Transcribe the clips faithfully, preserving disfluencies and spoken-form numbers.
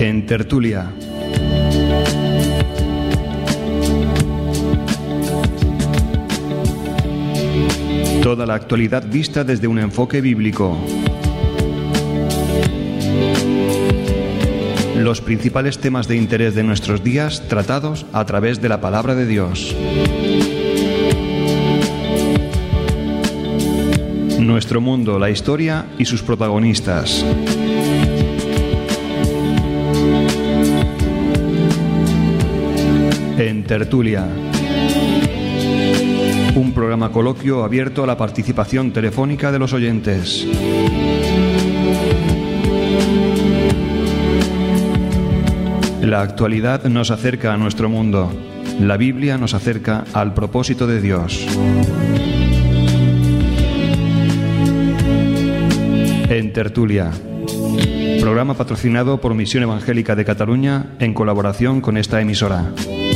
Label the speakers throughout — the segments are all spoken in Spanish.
Speaker 1: En Tertulia. Toda la actualidad vista desde un enfoque bíblico. Los principales temas de interés de nuestros días tratados a través de la palabra de Dios. Nuestro mundo, la historia y sus protagonistas. En Tertulia. Un programa coloquio abierto a la participación telefónica de los oyentes. La actualidad nos acerca a nuestro mundo. La Biblia nos acerca al propósito de Dios. En Tertulia. Programa patrocinado por Misión Evangélica de Cataluña en colaboración con esta emisora.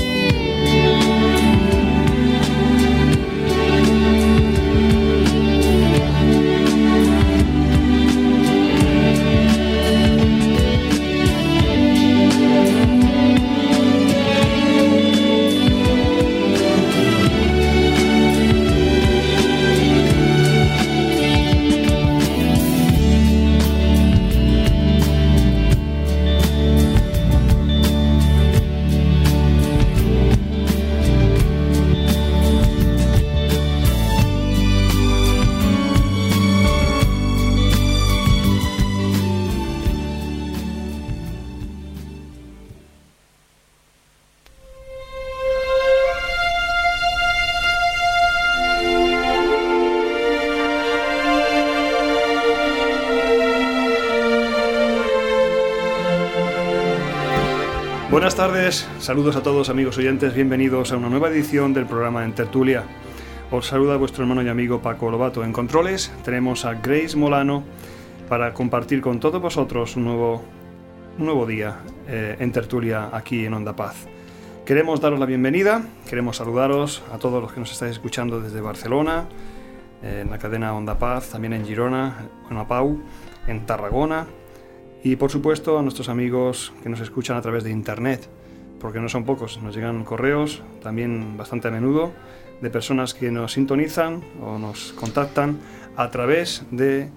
Speaker 2: Buenas tardes, saludos a todos amigos oyentes, bienvenidos a una nueva edición del programa En Tertulia. Os saluda vuestro hermano y amigo Paco Lobato. En controles tenemos a Grace Molano para compartir con todos vosotros un nuevo, un nuevo día eh, en Tertulia aquí en Onda Paz. Queremos daros la bienvenida, queremos saludaros a todos los que nos estáis escuchando desde Barcelona, eh, en la cadena Onda Paz, también en Girona, en Apau, en Tarragona. Y por supuesto a nuestros amigos que nos escuchan a través de internet, porque no son pocos, nos llegan correos también bastante a menudo de personas que nos sintonizan o nos contactan a través de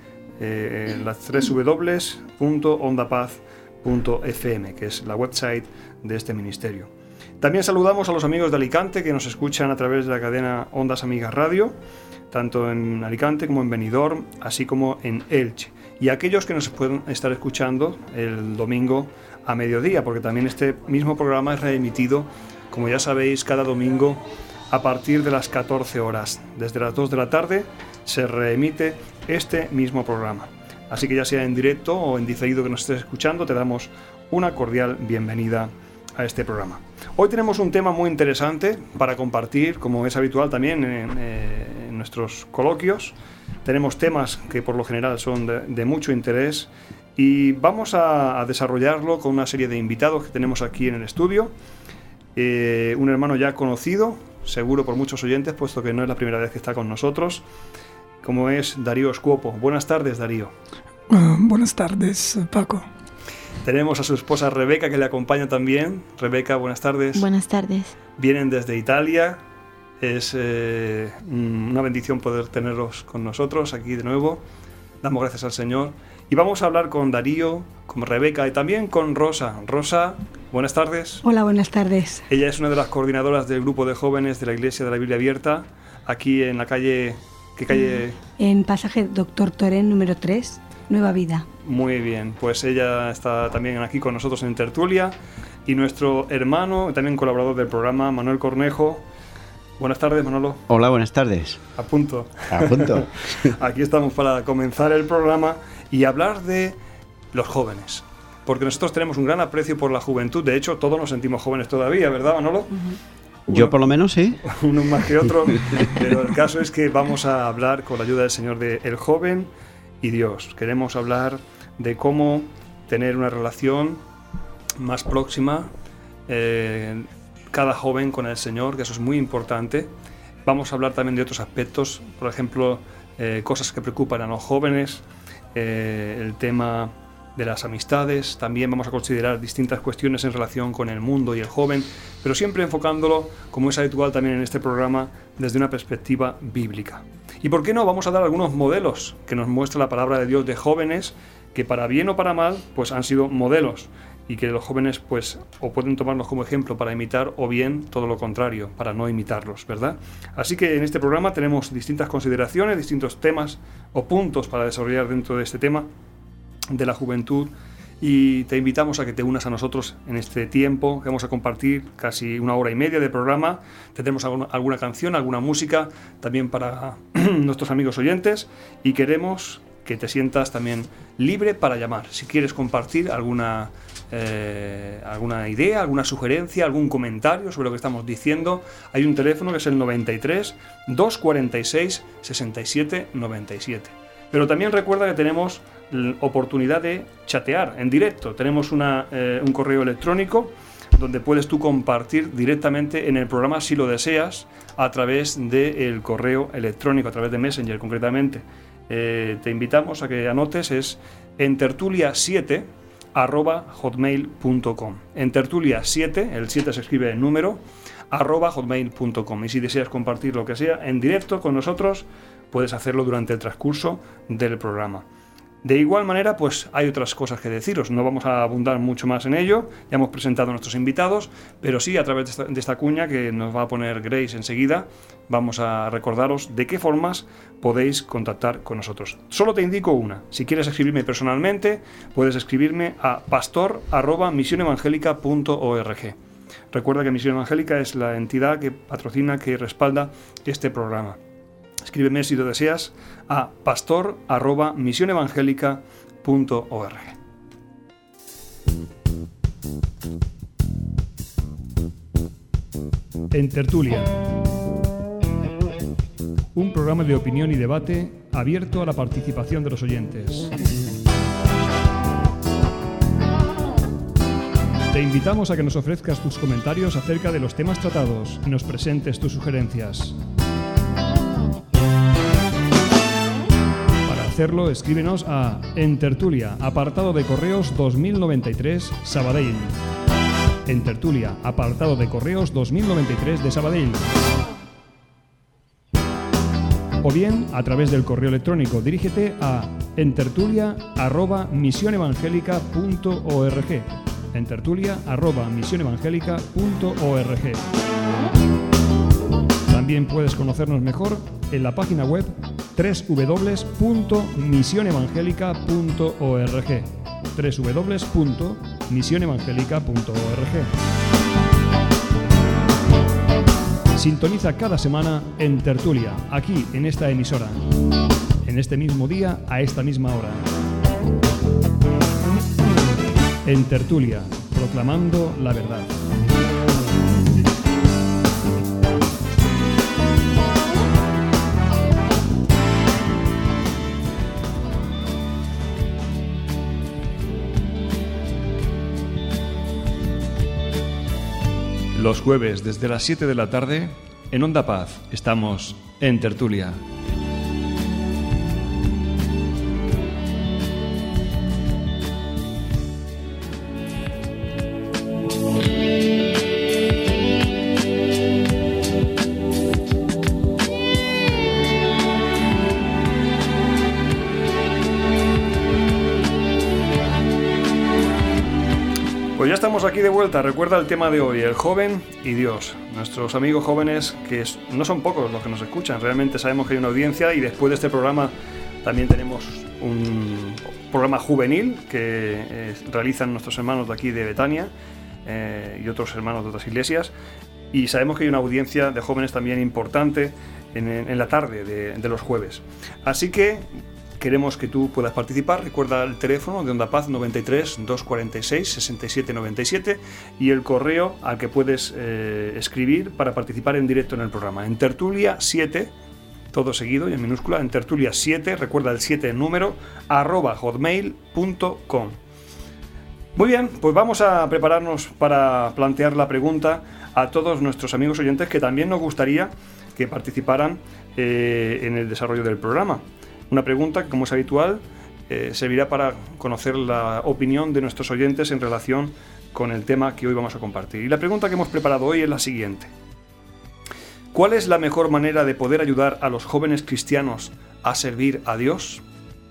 Speaker 2: eh, las doble u doble u doble u punto ondapaz punto efe eme, que es la website de este ministerio. También saludamos a los amigos de Alicante que nos escuchan a través de la cadena Ondas Amigas Radio, tanto en Alicante como en Benidorm, así como en Elche. Y aquellos que nos pueden estar escuchando el domingo a mediodía, porque también este mismo programa es reemitido, como ya sabéis, cada domingo a partir de las catorce horas. Desde las dos de la tarde se reemite este mismo programa. Así que ya sea en directo o en diferido que nos estés escuchando, te damos una cordial bienvenida a este programa. Hoy tenemos un tema muy interesante para compartir, como es habitual también en, en nuestros coloquios. Tenemos temas que por lo general son de, de mucho interés y vamos a, a desarrollarlo con una serie de invitados que tenemos aquí en el estudio. Eh, un hermano ya conocido, seguro por muchos oyentes, puesto que no es la primera vez que está con nosotros, como es Darío Scuopo. Buenas tardes, Darío.
Speaker 3: Uh, buenas tardes, Paco.
Speaker 2: Tenemos a su esposa Rebeca, que le acompaña también. Rebeca, buenas tardes.
Speaker 4: Buenas tardes.
Speaker 2: Vienen desde Italia. Es eh, una bendición poder tenerlos con nosotros aquí de nuevo. Damos gracias al Señor. Y vamos a hablar con Darío, con Rebeca y también con Rosa. Rosa, buenas tardes.
Speaker 5: Hola, buenas tardes.
Speaker 2: Ella es una de las coordinadoras del grupo de jóvenes de la Iglesia de la Biblia Abierta, aquí en la calle... ¿Qué calle?
Speaker 5: En pasaje Doctor Torén, número tres, Nueva Vida.
Speaker 2: Muy bien, pues ella está también aquí con nosotros en Tertulia. Y nuestro hermano, también colaborador del programa, Manuel Cornejo. Buenas tardes, Manolo.
Speaker 6: Hola, buenas tardes.
Speaker 2: A punto.
Speaker 6: A punto.
Speaker 2: Aquí estamos para comenzar el programa y hablar de los jóvenes. Porque nosotros tenemos un gran aprecio por la juventud. De hecho, todos nos sentimos jóvenes todavía, ¿verdad, Manolo?
Speaker 6: Uh-huh. Yo por lo menos sí.
Speaker 2: Uno más que otro. Pero el caso es que vamos a hablar con la ayuda del Señor de el joven y Dios. Queremos hablar de cómo tener una relación más próxima, eh, cada joven con el Señor, que eso es muy importante. Vamos a hablar también de otros aspectos, por ejemplo, eh, cosas que preocupan a los jóvenes, eh, el tema de las amistades, también vamos a considerar distintas cuestiones en relación con el mundo y el joven, pero siempre enfocándolo, como es habitual también en este programa, desde una perspectiva bíblica. Y por qué no, vamos a dar algunos modelos que nos muestra la palabra de Dios de jóvenes que para bien o para mal pues han sido modelos, y que los jóvenes pues o pueden tomarlos como ejemplo para imitar, o bien todo lo contrario, para no imitarlos, ¿verdad? Así que en este programa tenemos distintas consideraciones, distintos temas o puntos para desarrollar dentro de este tema de la juventud, y te invitamos a que te unas a nosotros en este tiempo que vamos a compartir casi una hora y media de programa. Tendremos alguna, alguna canción, alguna música también para nuestros amigos oyentes, y queremos que te sientas también libre para llamar. Si quieres compartir alguna, eh, alguna idea, alguna sugerencia, algún comentario sobre lo que estamos diciendo, hay un teléfono que es el noventa y tres, doscientos cuarenta y seis, sesenta y siete noventa y siete. Pero también recuerda que tenemos la oportunidad de chatear en directo. Tenemos una, eh, un correo electrónico donde puedes tú compartir directamente en el programa si lo deseas, a través del correo electrónico, a través de Messenger concretamente. Eh, te invitamos a que anotes, es entertulia siete arroba hotmail punto com. Entertulia siete, el siete se escribe en número, arroba hotmail punto com. Y si deseas compartir lo que sea en directo con nosotros, puedes hacerlo durante el transcurso del programa. De igual manera, pues hay otras cosas que deciros. No vamos a abundar mucho más en ello. Ya hemos presentado a nuestros invitados, pero sí, a través de esta, de esta cuña que nos va a poner Grace enseguida, vamos a recordaros de qué formas podéis contactar con nosotros. Solo te indico una. Si quieres escribirme personalmente, puedes escribirme a pastor arroba misión evangélica punto org. Recuerda que Misión Evangélica es la entidad que patrocina, que respalda este programa. Escríbeme si lo deseas a pastor arroba misión evangélica punto org.
Speaker 1: En Tertulia, un programa de opinión y debate abierto a la participación de los oyentes. Te invitamos a que nos ofrezcas tus comentarios acerca de los temas tratados y nos presentes tus sugerencias. Para hacerlo, escríbenos a En Tertulia, apartado de correos dos mil noventa y tres, Sabadell. En Tertulia, apartado de correos dos mil noventa y tres de Sabadell. O bien, a través del correo electrónico, dirígete a entertulia arroba misión evangélica punto org. entertulia arroba misión evangélica punto org. También puedes conocernos mejor en la página web doble u doble u doble u punto misión evangélica punto org. doble u doble u doble u punto misión evangélica punto org. Sintoniza cada semana En Tertulia, aquí en esta emisora, en este mismo día, a esta misma hora. En Tertulia, proclamando la verdad. Los jueves desde las siete de la tarde, en Onda Paz, estamos En Tertulia.
Speaker 2: Pues ya estamos aquí de vuelta. Recuerda el tema de hoy, el joven y Dios. Nuestros amigos jóvenes, que no son pocos los que nos escuchan, realmente sabemos que hay una audiencia, y después de este programa también tenemos un programa juvenil que eh, realizan nuestros hermanos de aquí de Betania eh, y otros hermanos de otras iglesias, y sabemos que hay una audiencia de jóvenes también importante en, en la tarde de, de los jueves. Así que queremos que tú puedas participar. Recuerda el teléfono de Onda Paz noventa y tres, doscientos cuarenta y seis, sesenta y siete noventa y siete, y el correo al que puedes eh, escribir para participar en directo en el programa. En Tertulia siete, todo seguido y en minúscula, en Tertulia siete, recuerda el siete en número, arroba hotmail punto com. Muy bien, pues vamos a prepararnos para plantear la pregunta a todos nuestros amigos oyentes, que también nos gustaría que participaran eh, en el desarrollo del programa. Una pregunta que, como es habitual, eh, servirá para conocer la opinión de nuestros oyentes en relación con el tema que hoy vamos a compartir. Y la pregunta que hemos preparado hoy es la siguiente: ¿cuál es la mejor manera de poder ayudar a los jóvenes cristianos a servir a Dios?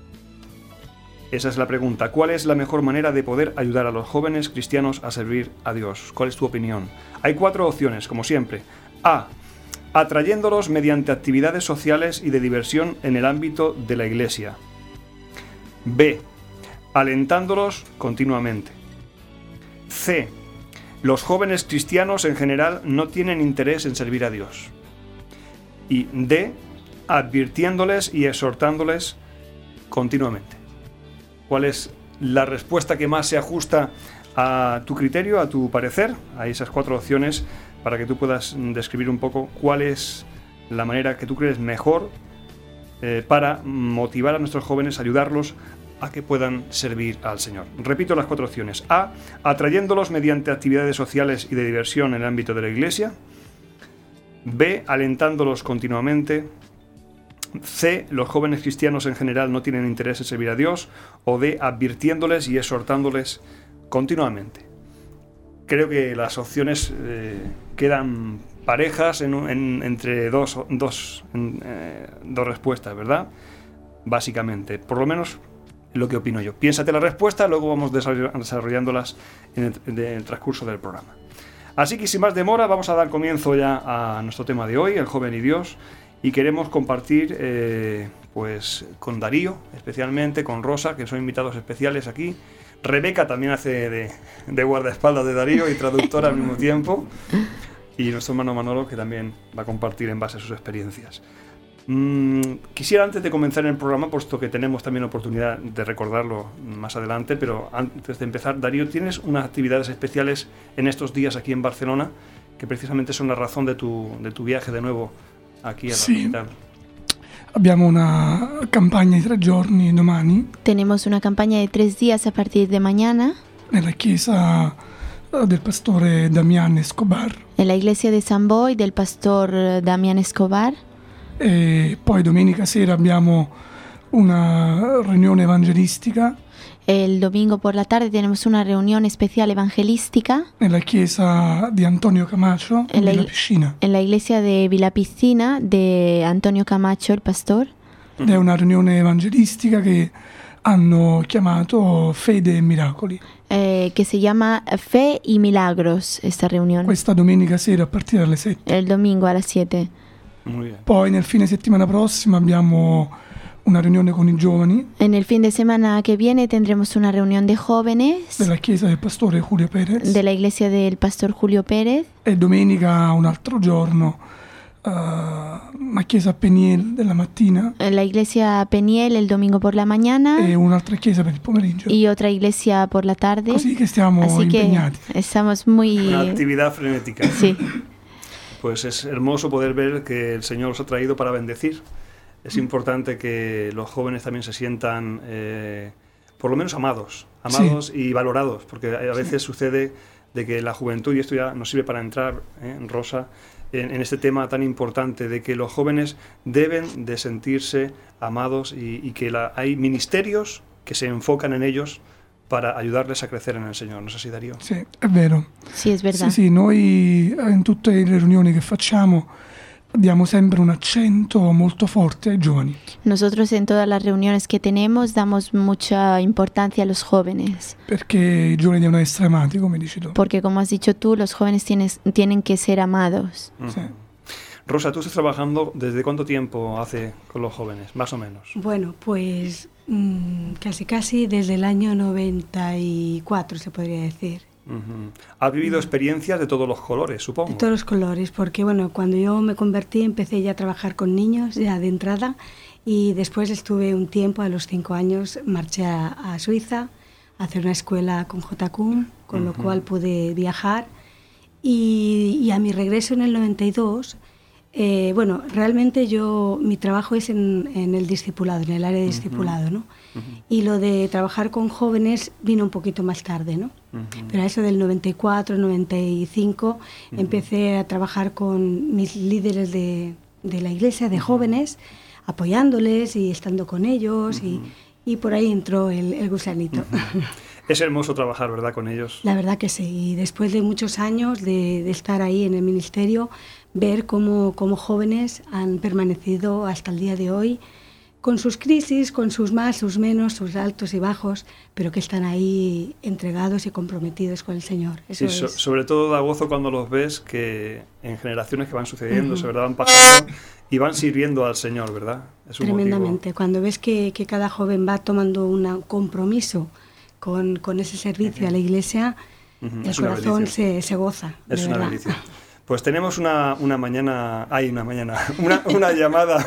Speaker 2: Esa es la pregunta. ¿Cuál es la mejor manera de poder ayudar a los jóvenes cristianos a servir a Dios? ¿Cuál es tu opinión? Hay cuatro opciones, como siempre. A. Atrayéndolos mediante actividades sociales y de diversión en el ámbito de la Iglesia. B. Alentándolos continuamente. C. Los jóvenes cristianos en general no tienen interés en servir a Dios. Y D. Advirtiéndoles y exhortándoles continuamente. ¿Cuál es la respuesta que más se ajusta a tu criterio, a tu parecer? Hay esas cuatro opciones para que tú puedas describir un poco cuál es la manera que tú crees mejor eh, para motivar a nuestros jóvenes, ayudarlos a que puedan servir al Señor. Repito las cuatro opciones. A. Atrayéndolos mediante actividades sociales y de diversión en el ámbito de la Iglesia. B. Alentándolos continuamente. C. Los jóvenes cristianos en general no tienen interés en servir a Dios. O D. Advirtiéndoles y exhortándoles continuamente. Creo que las opciones eh, quedan parejas en, en, entre dos, dos, en, eh, dos respuestas, ¿verdad? Básicamente, por lo menos lo que opino yo. Piénsate la respuesta, luego vamos desarrollándolas en el, en el transcurso del programa. Así que sin más demora vamos a dar comienzo ya a nuestro tema de hoy, el joven y Dios. Y queremos compartir eh, pues con Darío, especialmente con Rosa, que son invitados especiales aquí. Rebeca también hace de, de guardaespaldas de Darío y traductora al mismo tiempo. Y nuestro hermano Manolo, que también va a compartir en base a sus experiencias. Mm, quisiera, antes de comenzar el programa, puesto que tenemos también oportunidad de recordarlo más adelante, pero antes de empezar, Darío, tienes unas actividades especiales en estos días aquí en Barcelona, que precisamente son la razón de tu, de tu viaje de nuevo aquí a la
Speaker 3: Sì.
Speaker 2: capital.
Speaker 3: Abbiamo una campagna di tre giorni domani
Speaker 4: Tenemos una campaña de tres días a partir de mañana
Speaker 3: nella chiesa eh, del pastore Damián Escobar
Speaker 4: en la iglesia de San Boy del pastor eh, Damián Escobar.
Speaker 3: e poi domenica sera abbiamo una riunione evangelistica
Speaker 4: El domingo por la tarde tenemos una reunión especial evangelística
Speaker 3: nella chiesa di Antonio Camacho
Speaker 4: En la
Speaker 3: nella
Speaker 4: il-
Speaker 3: piscina.
Speaker 4: en la iglesia de Villa Piscina de Antonio Camacho, el pastor.
Speaker 3: Ed è una riunione evangelistica che hanno chiamato Fede e Miracoli.
Speaker 4: eh, que se llama Fe y Milagros, esta reunión,
Speaker 3: Questa domenica sera a partire dalle sette.
Speaker 4: el domingo a las siete.
Speaker 2: Muy bien.
Speaker 3: Poi nel fine settimana prossima abbiamo una riunione con i giovani
Speaker 4: En el fin de semana que viene tendremos una reunión de jóvenes
Speaker 3: della chiesa del pastore Julio Perez.
Speaker 4: de la iglesia del pastor Julio Pérez.
Speaker 3: E domenica un altro giorno uh, a chiesa a Peniel della mattina
Speaker 4: En la iglesia Peniel el domingo por la mañana
Speaker 3: e un'altra chiesa per il pomeriggio.
Speaker 4: y otra iglesia por la tarde.
Speaker 3: Così che stiamo
Speaker 4: Así que
Speaker 3: impegnati.
Speaker 4: estamos muy...
Speaker 2: Una actividad frenética.
Speaker 4: Sí,
Speaker 2: Pues es hermoso poder ver que el Señor os ha traído para bendecir. Es importante que los jóvenes también se sientan, eh, por lo menos, amados, amados y valorados, porque a veces sucede de que la juventud, y esto ya nos sirve para entrar, eh, en Rosa, en, en este tema tan importante de que los jóvenes deben de sentirse amados y, y que la, hay ministerios que se enfocan en ellos para ayudarles a crecer en el Señor. ¿No es así, Darío?
Speaker 3: Sì, è vero.
Speaker 4: sí, es verdad.
Speaker 3: Sì, sì, noi eh, in tutte le riunioni che facciamo diamo sempre un accento molto forte ai giovani,
Speaker 4: Nosotros en todas las reuniones que tenemos damos mucha importancia a los jóvenes,
Speaker 3: perché i giovani devono essere amati, come dici tu.
Speaker 4: porque como has dicho tú, los jóvenes tienes, tienen que ser amados.
Speaker 2: Ujú.
Speaker 3: Sí.
Speaker 2: Rosa, ¿tú estás trabajando desde cuánto tiempo hace con los jóvenes, más o menos?
Speaker 5: Bueno, pues mm, casi casi desde el año noventa y cuatro se podría decir.
Speaker 2: Ujú. Has vivido experiencias de todos los colores, supongo.
Speaker 5: De todos los colores, porque bueno, cuando yo me convertí empecé ya a trabajar con niños ya de entrada y después estuve un tiempo, a los cinco años, marché a, a Suiza a hacer una escuela con J C U M, con lo
Speaker 2: Ujú.
Speaker 5: cual pude viajar y, y a mi regreso en el noventa y dos, eh, bueno, realmente yo, mi trabajo es en, en el discipulado, en el área de discipulado, ¿no?
Speaker 2: Ujú.
Speaker 5: Y lo de trabajar con jóvenes vino un poquito más tarde, ¿no?
Speaker 2: Ujú.
Speaker 5: Pero a eso del noventa y cuatro, noventa y cinco
Speaker 2: Ujú.
Speaker 5: empecé a trabajar con mis líderes de, de la iglesia, de jóvenes, apoyándoles y estando con ellos y, y por ahí entró el, el gusanito.
Speaker 2: Uh-huh. Es hermoso trabajar, ¿verdad?, con ellos.
Speaker 5: La verdad que sí, y después de muchos años de, de estar ahí en el ministerio, ver cómo, cómo jóvenes han permanecido hasta el día de hoy, con sus crisis, con sus más, sus menos, sus altos y bajos, pero que están ahí entregados y comprometidos con el Señor. Eso
Speaker 2: sí, so,
Speaker 5: es.
Speaker 2: Sobre todo da gozo cuando los ves que en generaciones que van sucediendo, uh-huh. ¿verdad?, van pasando y van sirviendo al Señor, ¿verdad? Es un
Speaker 5: Tremendamente.
Speaker 2: motivo.
Speaker 5: Cuando ves que, que cada joven va tomando un compromiso con, con ese servicio uh-huh. a la Iglesia, uh-huh. el corazón se, se goza.
Speaker 2: Es
Speaker 5: de
Speaker 2: una
Speaker 5: verdad.
Speaker 2: bendición. Pues tenemos una, una mañana, hay una mañana, una, una llamada,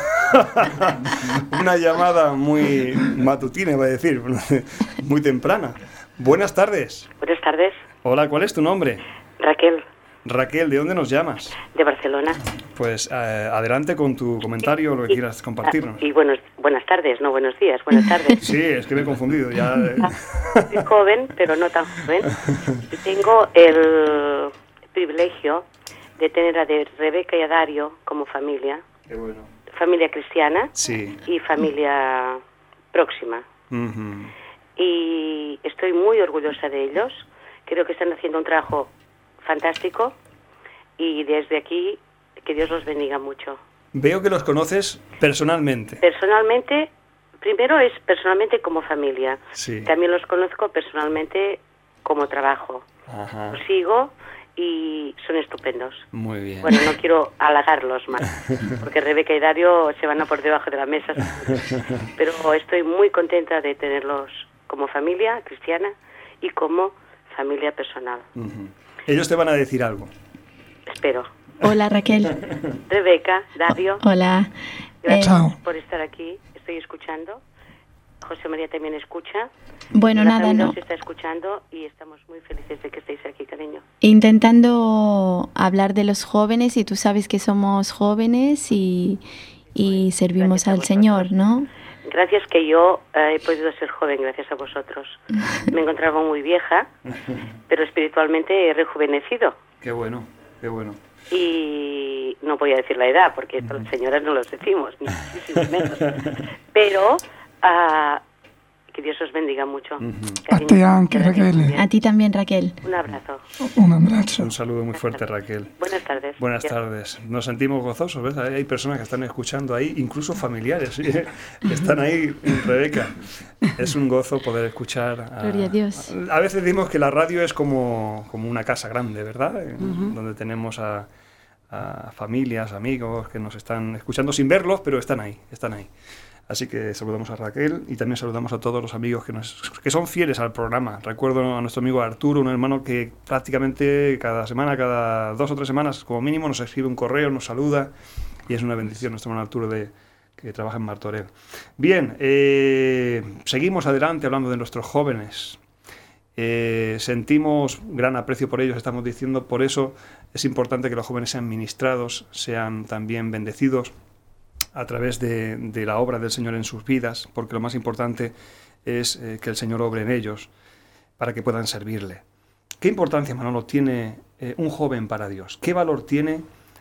Speaker 2: una llamada muy matutina, iba a decir, muy temprana. Buenas tardes.
Speaker 7: Buenas tardes.
Speaker 2: Hola, ¿cuál es tu nombre?
Speaker 7: Raquel.
Speaker 2: Raquel, ¿de dónde nos llamas?
Speaker 7: De Barcelona.
Speaker 2: Pues eh, adelante con tu comentario, lo que
Speaker 7: y,
Speaker 2: quieras compartirnos.
Speaker 7: Y buenos, buenas tardes, no buenos días, buenas tardes.
Speaker 2: Sí, es que me he confundido. Ya.
Speaker 7: Soy joven, pero no tan joven. Y tengo el privilegio de tener a de Rebeca y a Dario como familia.
Speaker 2: Qué bueno.
Speaker 7: Familia cristiana
Speaker 2: sí.
Speaker 7: y familia próxima.
Speaker 2: Uh-huh.
Speaker 7: Y estoy muy orgullosa de ellos. Creo que están haciendo un trabajo fantástico y desde aquí que Dios los bendiga mucho.
Speaker 2: Veo que los conoces personalmente.
Speaker 7: Personalmente, primero es personalmente como familia.
Speaker 2: Sí.
Speaker 7: También los conozco personalmente como trabajo.
Speaker 2: Ajá.
Speaker 7: Los sigo y son estupendos.
Speaker 2: Muy bien.
Speaker 7: Bueno, no quiero halagarlos más, porque Rebeca y Dario se van a por debajo de la mesa. Pero estoy muy contenta de tenerlos como familia cristiana y como familia personal.
Speaker 2: Uh-huh. Ellos te van a decir algo.
Speaker 7: Espero.
Speaker 4: Hola, Raquel.
Speaker 7: Rebeca, Dario.
Speaker 4: Hola.
Speaker 7: Gracias
Speaker 3: Chao.
Speaker 7: por estar aquí. Estoy escuchando. José María también escucha.
Speaker 4: Bueno,
Speaker 7: la
Speaker 4: nada,
Speaker 7: familia
Speaker 4: no.
Speaker 7: os está escuchando y estamos muy felices de que estéis aquí, cariño.
Speaker 4: Intentando hablar de los jóvenes, y tú sabes que somos jóvenes y, y
Speaker 7: Pues,
Speaker 4: servimos al
Speaker 7: vosotros.
Speaker 4: Señor, ¿no?
Speaker 7: Gracias que yo eh, he podido ser joven gracias a vosotros. Me encontraba muy vieja, pero espiritualmente he rejuvenecido.
Speaker 2: Qué bueno, qué bueno.
Speaker 7: Y no voy a decir la edad, porque esto las señoras no los decimos, ni muchísimo menos. Pero uh, que Dios os bendiga mucho.
Speaker 2: Uh-huh.
Speaker 3: A te anche, Raquel.
Speaker 4: A ti también, Raquel.
Speaker 7: Un abrazo.
Speaker 3: Un abrazo.
Speaker 2: Un saludo muy fuerte, Raquel.
Speaker 7: Buenas tardes.
Speaker 2: Buenas
Speaker 7: Ya.
Speaker 2: tardes. Nos sentimos gozosos, ¿ves? Hay personas que están escuchando ahí, incluso familiares, ¿sí? Están ahí, Rebeca. Es un gozo poder escuchar. A,
Speaker 4: Gloria a Dios.
Speaker 2: A veces decimos que la radio es como, como una casa grande, ¿verdad?
Speaker 5: Uh-huh.
Speaker 2: Donde tenemos a, a familias, amigos que nos están escuchando sin verlos, pero están ahí, están ahí. Así que saludamos a Raquel y también saludamos a todos los amigos que, nos, que son fieles al programa. Recuerdo a nuestro amigo Arturo, un hermano que prácticamente cada semana, cada dos o tres semanas como mínimo nos escribe un correo, nos saluda y es una bendición nuestro hermano Arturo de, que trabaja en Martorell. Bien, eh, seguimos adelante hablando de nuestros jóvenes. Eh, sentimos gran aprecio por ellos, estamos diciendo, por eso es importante que los jóvenes sean ministrados, sean también bendecidos a través de, de la obra del Señor en sus vidas, porque lo más importante es eh, que el Señor obre en ellos para que puedan servirle. ¿Qué importancia, Manolo, tiene eh, un joven para Dios? ¿Qué valor tiene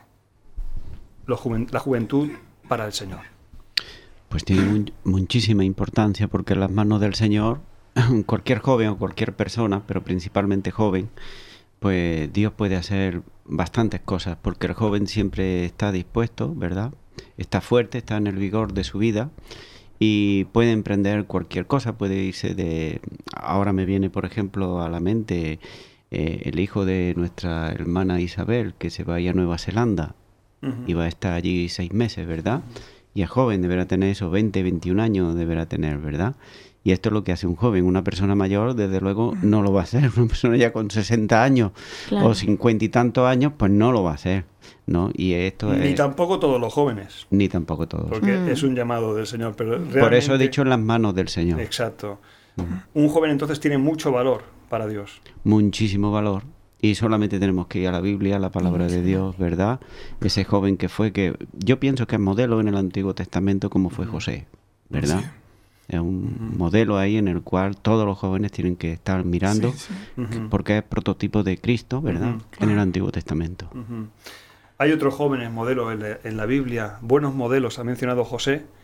Speaker 2: lo juven- la juventud para el Señor?
Speaker 6: Pues tiene mu- muchísima importancia, porque en las manos del Señor, cualquier joven o cualquier persona, pero principalmente joven, pues Dios puede hacer bastantes cosas, porque el joven siempre está dispuesto, ¿verdad? Está fuerte, está en el vigor de su vida y puede emprender cualquier cosa, puede irse de... Ahora me viene, por ejemplo, a la mente eh, el hijo de nuestra hermana Isabel, que se va a ir a Nueva Zelanda uh-huh. y va a estar allí seis meses, ¿verdad? Y es joven, deberá tener eso, veinte, veintiún años deberá tener, ¿verdad? Y esto es lo que hace un joven. Una persona mayor, desde luego, no lo va a hacer. Una persona ya con sesenta años claro. o cincuenta y tantos años, pues no lo va a hacer, ¿no? Y esto
Speaker 2: Ni
Speaker 6: es...
Speaker 2: tampoco todos los jóvenes.
Speaker 6: Ni tampoco todos.
Speaker 2: Porque
Speaker 4: mm.
Speaker 2: es un llamado del Señor. Pero realmente...
Speaker 6: Por eso he dicho en las manos del Señor.
Speaker 2: Exacto.
Speaker 6: Uh-huh.
Speaker 2: Un joven entonces tiene mucho valor para Dios.
Speaker 6: Muchísimo valor. Y solamente tenemos que ir a la Biblia, a la palabra de Dios, ¿verdad? Ese joven que fue, que yo pienso que es modelo en el Antiguo Testamento como fue José, ¿verdad? Sí. Es un uh-huh. modelo ahí en el cual todos los jóvenes tienen que estar mirando, sí, sí. Uh-huh. porque es prototipo de Cristo, ¿verdad? Uh-huh. En el Antiguo Testamento.
Speaker 2: Uh-huh. Hay otros jóvenes modelos en la, en la Biblia, buenos modelos, ha mencionado José,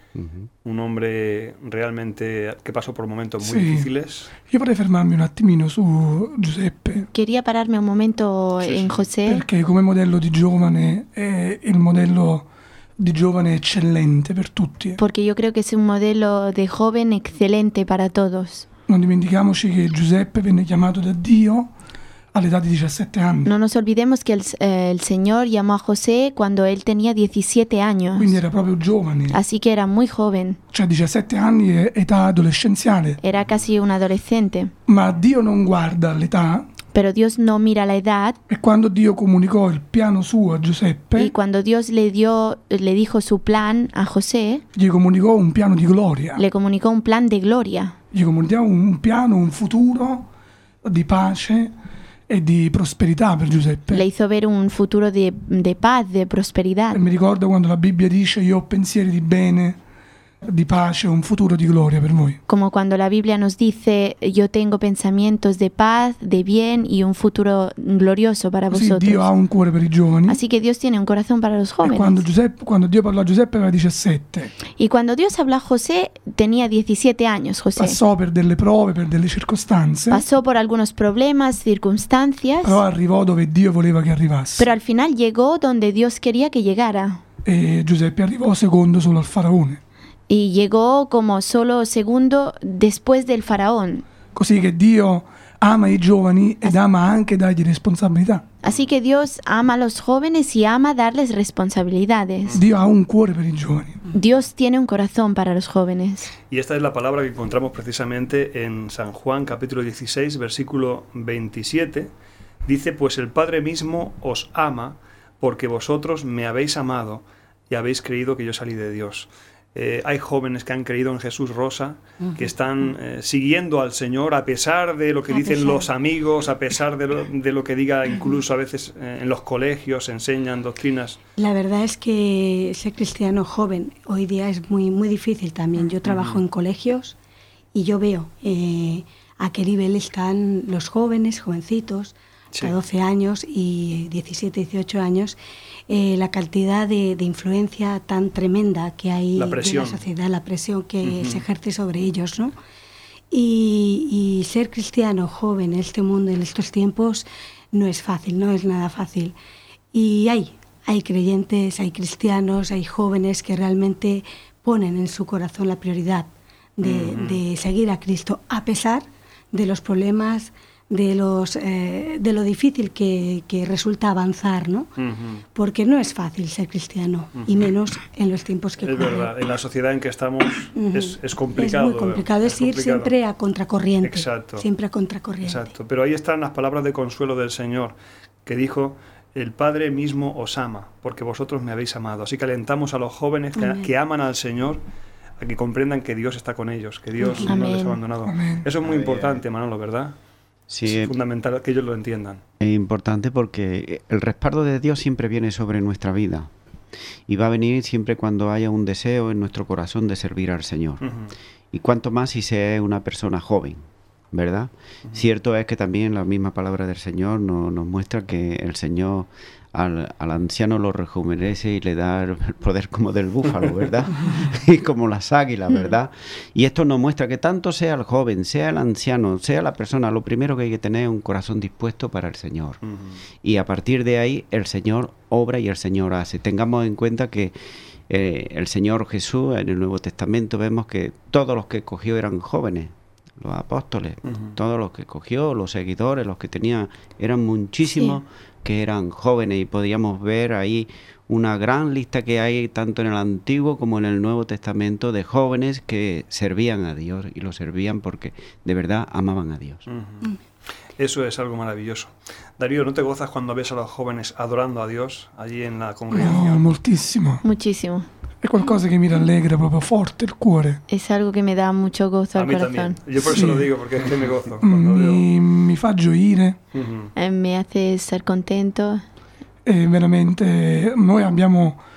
Speaker 2: Uh-huh. Un hombre realmente que pasó por momentos muy
Speaker 3: sì.
Speaker 2: difficili.
Speaker 3: Io vorrei fermarmi un attimino su Giuseppe.
Speaker 4: Quería pararme un momento
Speaker 2: Sì,
Speaker 4: en
Speaker 2: sì.
Speaker 4: José.
Speaker 3: Perché come modello di giovane è il modello di giovane eccellente per tutti.
Speaker 4: Porque yo creo que es un modelo de joven excelente para todos.
Speaker 3: Non dimentichiamoci che Giuseppe venne chiamato da Dio all'età di diciassette anni.
Speaker 4: No nos olvidemos que el, eh, el Señor llamó a José cuando él tenía diecisiete años.
Speaker 3: Quindi era proprio giovane.
Speaker 4: Así que era muy joven.
Speaker 3: Cioè diciassette anni è età adolescenziale.
Speaker 4: Era casi un adolescente.
Speaker 3: Ma Dio non guarda l'età.
Speaker 4: Pero Dios no mira la edad.
Speaker 3: E quando Dio comunicò il piano suo a Giuseppe,
Speaker 4: Y cuando Dios le dio, le dijo su plan a José,
Speaker 3: gli comunicò un piano di gloria.
Speaker 4: le comunicó un plan de gloria.
Speaker 3: Gli comunicò un piano, un futuro di pace e di prosperità per Giuseppe.
Speaker 4: Le hizo ver un futuro de, de paz, de prosperidad.
Speaker 3: E mi ricordo quando la Bibbia dice: io ho pensieri di bene, di pace, un futuro di gloria per voi.
Speaker 4: Como cuando la Biblia nos dice, yo tengo pensamientos de paz, de bien y un futuro glorioso para
Speaker 3: Così
Speaker 4: vosotros.
Speaker 3: Dio ha un cuore per i giovani.
Speaker 4: Así que Dios tiene un corazón para los
Speaker 3: E quando,
Speaker 4: jóvenes.
Speaker 3: Giuseppe, quando Dio parlò a Giuseppe aveva diciassette.
Speaker 4: Y cuando Dios habló a José, tenía diecisiete años, José.
Speaker 3: Passò per delle prove, per delle circostanze,
Speaker 4: Pasó por algunos problemas, circunstancias,
Speaker 3: però arrivò dove Dio voleva che arrivasse.
Speaker 4: pero al final llegó donde Dios quería que llegara.
Speaker 3: E Giuseppe arrivò secondo solo al faraone.
Speaker 4: Y llegó como solo segundo después del faraón.
Speaker 3: Così che Dio ama i giovani ed ama anche dargli responsabilità.
Speaker 4: Así que Dios ama a los jóvenes y ama darles responsabilidades.
Speaker 3: Dio ha un cuore per i giovani.
Speaker 4: Dios tiene un corazón para los jóvenes.
Speaker 2: Y esta es la palabra que encontramos precisamente en San Juan capítulo dieciséis, versículo veintisiete. Dice, pues el Padre mismo os ama porque vosotros me habéis amado y habéis creído que yo salí de Dios. Eh, hay jóvenes que han creído en Jesús, Rosa, que están eh, siguiendo al Señor a pesar de lo que
Speaker 5: A
Speaker 2: dicen
Speaker 5: pesar.
Speaker 2: los amigos, a pesar de lo, de lo que diga incluso a veces eh, en los colegios, enseñan doctrinas.
Speaker 5: La verdad es que ser cristiano joven hoy día es muy, muy difícil también. Yo trabajo en colegios y yo veo eh, a qué nivel están los jóvenes, jovencitos,
Speaker 2: Sí.
Speaker 5: a doce años y diecisiete, dieciocho años, eh, la cantidad de, de influencia tan tremenda que hay
Speaker 2: La
Speaker 5: de
Speaker 2: presión.
Speaker 5: la sociedad, la presión que
Speaker 2: Ujú.
Speaker 5: se ejerce sobre ellos, ¿no? Y, y ser cristiano joven en este mundo, en estos tiempos, no es fácil, no es nada fácil. Y hay, hay creyentes, hay cristianos, hay jóvenes que realmente ponen en su corazón la prioridad de,
Speaker 2: Ujú.
Speaker 5: de seguir a Cristo, a pesar de los problemas, de, los, eh, de lo difícil que, que resulta avanzar, ¿no?
Speaker 2: Ujú.
Speaker 5: Porque no es fácil ser cristiano, y menos en los tiempos que
Speaker 2: Es
Speaker 5: corren.
Speaker 2: verdad, en la sociedad en que estamos
Speaker 5: Ujú.
Speaker 2: es, es complicado.
Speaker 5: Es muy complicado, es, ir
Speaker 2: complicado.
Speaker 5: siempre a contracorriente.
Speaker 2: Exacto.
Speaker 5: Siempre a contracorriente.
Speaker 2: Exacto, pero ahí están las palabras de consuelo del Señor, que dijo, el Padre mismo os ama, porque vosotros me habéis amado. Así que alentamos a los jóvenes que,
Speaker 5: Amén.
Speaker 2: que aman al Señor a que comprendan que Dios está con ellos, que Dios no
Speaker 4: Amén.
Speaker 2: les ha abandonado.
Speaker 3: Amén.
Speaker 2: Eso es muy importante, Manolo, ¿verdad?
Speaker 6: Sí,
Speaker 2: Es fundamental que ellos lo entiendan.
Speaker 6: es importante porque el respaldo de Dios siempre viene sobre nuestra vida y va a venir siempre cuando haya un deseo en nuestro corazón de servir al Señor.
Speaker 2: Ujú.
Speaker 6: Y cuanto más si se es una persona joven, ¿verdad? Cierto es que también la misma palabra del Señor nos, nos muestra que el Señor al, al anciano lo rejuvenece y le da el poder como del búfalo, ¿verdad? Y como las águilas, ¿verdad? Y esto nos muestra que tanto sea el joven, sea el anciano, sea la persona, lo primero que hay que tener es un corazón dispuesto para el Señor.
Speaker 2: Ujú.
Speaker 6: Y a partir de ahí el Señor obra y el Señor hace. Tengamos en cuenta que eh, el Señor Jesús en el Nuevo Testamento vemos que todos los que cogió eran jóvenes, los apóstoles,
Speaker 2: Ujú.
Speaker 6: todos los que cogió, los seguidores, los que tenían, eran muchísimos que eran jóvenes y podíamos ver ahí una gran lista que hay tanto en el Antiguo como en el Nuevo Testamento de jóvenes que servían a Dios y lo servían porque de verdad amaban a Dios.
Speaker 2: Ujú. Eso es algo maravilloso. Darío, ¿no te gozas cuando ves a los jóvenes adorando a Dios allí en la
Speaker 3: No,
Speaker 2: congregación?
Speaker 3: moltissimo.
Speaker 4: Muchísimo.
Speaker 3: È qualcosa che mi rallegra proprio forte il cuore.
Speaker 4: Es algo que me da mucho gozo
Speaker 2: A
Speaker 4: al
Speaker 2: mí
Speaker 4: corazón.
Speaker 2: también. Yo por eso
Speaker 3: Sí.
Speaker 2: lo digo, porque es que me gozo cuando veo.
Speaker 3: Mi, mi fa gioire
Speaker 2: Ujú.
Speaker 4: Eh, me hace estar contento.
Speaker 3: e veramente noi abbiamo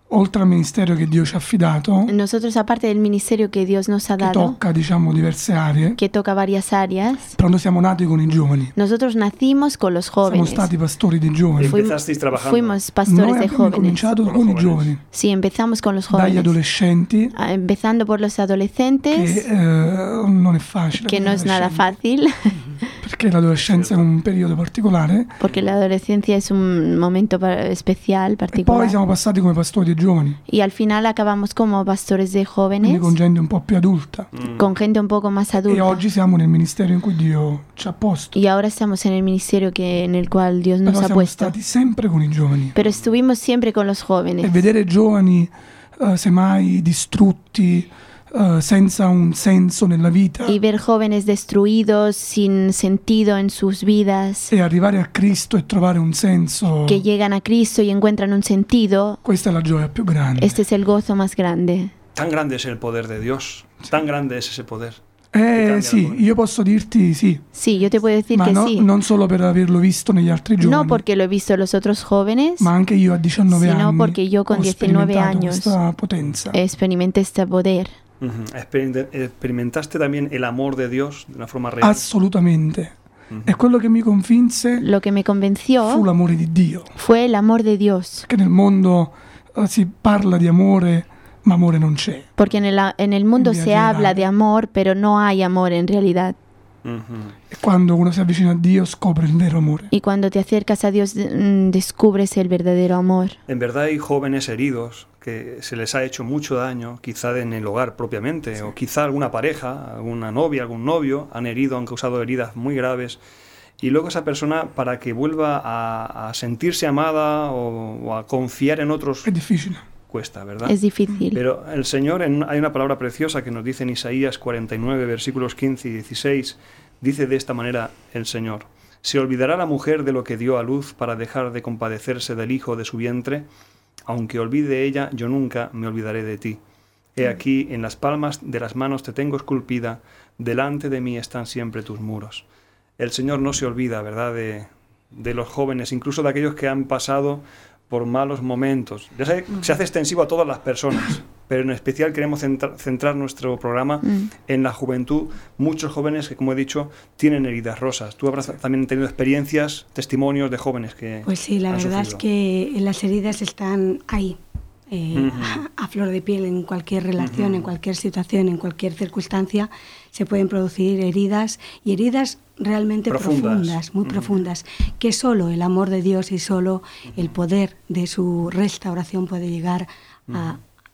Speaker 3: oltre al ministero che Dio ci ha affidato,
Speaker 4: nosotros aparte del ministerio que Dios nos ha
Speaker 3: che
Speaker 4: dado,
Speaker 3: tocca, diciamo, diverse aree,
Speaker 4: que toca varias áreas,
Speaker 3: però noi siamo nati con i giovani,
Speaker 4: nosotros nacimos con los
Speaker 3: siamo
Speaker 4: jóvenes.
Speaker 3: stati pastori dei giovani.
Speaker 4: Fuim-
Speaker 2: Empezasteis trabajando.
Speaker 4: fuimos pastores
Speaker 3: Noi
Speaker 4: de
Speaker 3: abbiamo
Speaker 4: jóvenes.
Speaker 3: cominciato
Speaker 2: Con
Speaker 3: con,
Speaker 2: los
Speaker 3: i
Speaker 2: jóvenes.
Speaker 3: giovani,
Speaker 4: Sí, empezamos con los
Speaker 3: dagli
Speaker 4: jóvenes.
Speaker 3: adolescenti,
Speaker 4: Ah, Empezando por los
Speaker 3: che
Speaker 4: adolescentes,
Speaker 3: eh, non è facile.
Speaker 4: que no es nada
Speaker 3: adolescenti,
Speaker 4: fácil,
Speaker 3: perché l'adolescenza è un periodo particolare.
Speaker 4: porque la adolescencia es un momento pa- especial,
Speaker 3: E poi
Speaker 4: particular.
Speaker 3: siamo passati come pastori dei giovani,
Speaker 4: Y al final acabamos como pastores de
Speaker 3: quindi
Speaker 4: jóvenes,
Speaker 3: con gente un po' più adulta.
Speaker 4: con gente un poco más
Speaker 3: E
Speaker 4: adulta.
Speaker 3: oggi siamo nel ministero in cui Dio ci ha posto.
Speaker 4: Y ahora estamos en el ministerio que, en el cual Dios nos
Speaker 3: Però
Speaker 4: ha
Speaker 3: siamo
Speaker 4: puesto.
Speaker 3: stati sempre con i giovani.
Speaker 4: Pero estuvimos siempre con los
Speaker 3: E
Speaker 4: jóvenes.
Speaker 3: vedere giovani eh, semmai distrutti, eh, senza un senso nella vita,
Speaker 4: Y ver jóvenes destruidos, sin sentido en sus vidas,
Speaker 3: e arrivare a Cristo e trovare un senso,
Speaker 4: que llegan a Cristo y encuentran un sentido,
Speaker 3: questa è la gioia più grande.
Speaker 4: este es el gozo más grande.
Speaker 2: Tan grande es el poder de Dios, tan grande es ese poder.
Speaker 3: Eh
Speaker 2: cambia
Speaker 3: sì,
Speaker 2: la cosa.
Speaker 3: io posso dirti sì,
Speaker 4: Sí, yo te puedo decir
Speaker 3: ma
Speaker 4: que
Speaker 3: no-
Speaker 4: sí.
Speaker 3: non solo per averlo visto negli altri giovani,
Speaker 4: No porque lo he visto en los otros jóvenes,
Speaker 3: ma anche io a diciannove
Speaker 4: sino
Speaker 3: anni
Speaker 4: porque yo con
Speaker 3: ho
Speaker 4: diecinueve
Speaker 3: sperimentato
Speaker 4: años
Speaker 3: questa potenza.
Speaker 4: experimenté este poder.
Speaker 2: Ujú. Experiment- Experimentaste también el amor de Dios de una forma real.
Speaker 3: Assolutamente.
Speaker 2: Ujú.
Speaker 3: E quello che mi convinse
Speaker 4: Lo que me
Speaker 3: fu
Speaker 4: convenció
Speaker 3: l'amore di Dio,
Speaker 4: fue el amor de Dios,
Speaker 3: che nel mondo eh, si parla di amore, ma amore non c'è.
Speaker 4: porque en el, en el mundo
Speaker 3: En
Speaker 4: se
Speaker 3: realidad.
Speaker 4: habla de amor, pero no hay amor en realidad.
Speaker 2: Ujú.
Speaker 3: E quando uno si avvicina a Dio scopre il vero amore.
Speaker 4: Y cuando te acercas a Dios, mm, descubres el verdadero amor.
Speaker 2: En verdad hay jóvenes heridos que se les ha hecho mucho daño, quizá en el hogar propiamente, o quizá alguna pareja, alguna novia, algún novio, han herido, han causado heridas muy graves. Y luego esa persona, para que vuelva a, a sentirse amada o, o a confiar en otros,
Speaker 3: È difficile.
Speaker 2: cuesta, ¿verdad?
Speaker 4: Es difícil.
Speaker 2: Pero el Señor, en, hay una palabra preciosa que nos dice en Isaías cuarenta y nueve, versículos quince y dieciséis, dice de esta manera el Señor: ¿se olvidará la mujer de lo que dio a luz para dejar de compadecerse del hijo de su vientre? Aunque olvide ella, yo nunca me olvidaré de ti. He aquí, en las palmas de las manos te tengo esculpida, delante de mí están siempre tus muros. El Señor no se olvida, ¿verdad?, de, de los jóvenes, incluso de aquellos que han pasado por malos momentos. Ya sé, se hace extensivo a todas las personas, pero en especial queremos centra- centrar nuestro programa
Speaker 4: Mm.
Speaker 2: en la juventud. Muchos jóvenes que, como he dicho, tienen heridas rosas. Tú habrás también tenido experiencias, testimonios de jóvenes que
Speaker 5: Pues sí, la
Speaker 2: han
Speaker 5: verdad es
Speaker 2: sufrido.
Speaker 5: que las heridas están ahí, eh,
Speaker 2: Ujú.
Speaker 5: a, a flor de piel, en cualquier relación,
Speaker 2: Ujú.
Speaker 5: en cualquier situación, en cualquier circunstancia, se pueden producir heridas y heridas realmente
Speaker 2: Profundas.
Speaker 5: profundas, muy
Speaker 2: Ujú.
Speaker 5: profundas, que solo el amor de Dios y solo el poder de su restauración puede llegar a,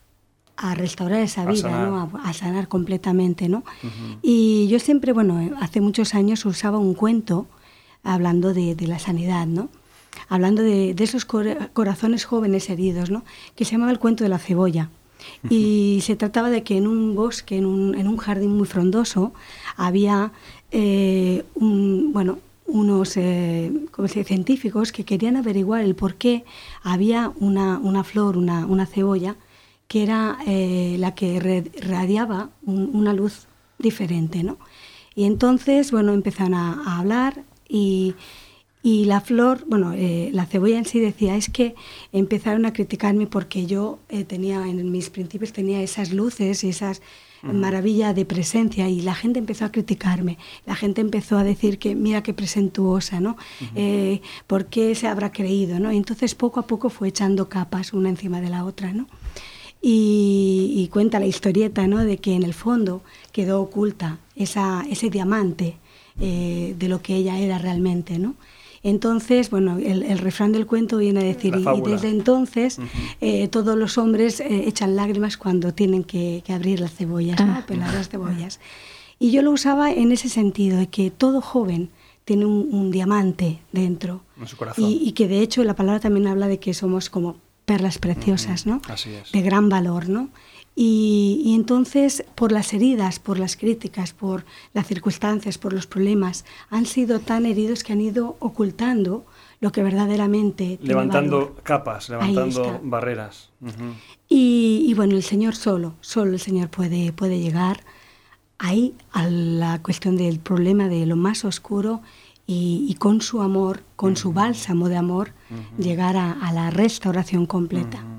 Speaker 5: a restaurar esa
Speaker 2: A
Speaker 5: vida,
Speaker 2: sanar.
Speaker 5: ¿no? A, a sanar completamente, ¿no?
Speaker 2: Ujú.
Speaker 5: Y yo siempre, bueno, eh, hace muchos años usaba un cuento hablando de, de la sanidad, ¿no? Hablando de, de esos cor- corazones jóvenes heridos, ¿no? Que se llamaba el cuento de la cebolla. Y se trataba de que en un bosque, en un, en un jardín muy frondoso, había eh, un, bueno, unos eh, ¿cómo se dice? científicos que querían averiguar el por qué había una, una flor, una, una cebolla, que era eh, la que re- radiaba un- una luz diferente, ¿no? Y entonces, bueno, empezaron a, a hablar y, y la flor, bueno, eh, la cebolla en sí decía, es que empezaron a criticarme porque yo eh, tenía, en mis principios tenía esas luces y esas maravilla de presencia, y la gente empezó a criticarme, la gente empezó a decir que mira qué presentuosa, ¿no? Eh, ¿por qué se habrá creído, no? Y entonces poco a poco fue echando capas una encima de la otra, ¿no? Y, y cuenta la historieta, ¿no?, de que en el fondo quedó oculta esa, ese diamante eh, de lo que ella era realmente, ¿no? Entonces, bueno, el, el refrán del cuento viene a decir,
Speaker 2: La
Speaker 5: y, y
Speaker 2: fábula.
Speaker 5: desde entonces
Speaker 2: Ujú.
Speaker 5: eh, todos los hombres eh, echan lágrimas cuando tienen que, que abrir las cebollas, ¿no?
Speaker 4: Ah.
Speaker 5: Pelar las cebollas. Y yo lo usaba en ese sentido, de que todo joven tiene un, un diamante dentro.
Speaker 2: En su corazón.
Speaker 5: Y, y que de hecho la palabra también habla de que somos como perlas preciosas, ¿no?
Speaker 2: Así es.
Speaker 5: De gran valor, ¿no? Y, y entonces, por las heridas, por las críticas, por las circunstancias, por los problemas, han sido tan heridos que han ido ocultando lo que verdaderamente tiene
Speaker 2: Levantando
Speaker 5: valor.
Speaker 2: capas,
Speaker 5: Ahí
Speaker 2: levantando
Speaker 5: está.
Speaker 2: barreras. Ujú.
Speaker 5: Y, y bueno, el Señor solo, solo el Señor puede, puede llegar ahí a la cuestión del problema de lo más oscuro y, y con su amor, con su bálsamo de amor, llegar a, a la restauración completa.
Speaker 2: Ujú, ujú.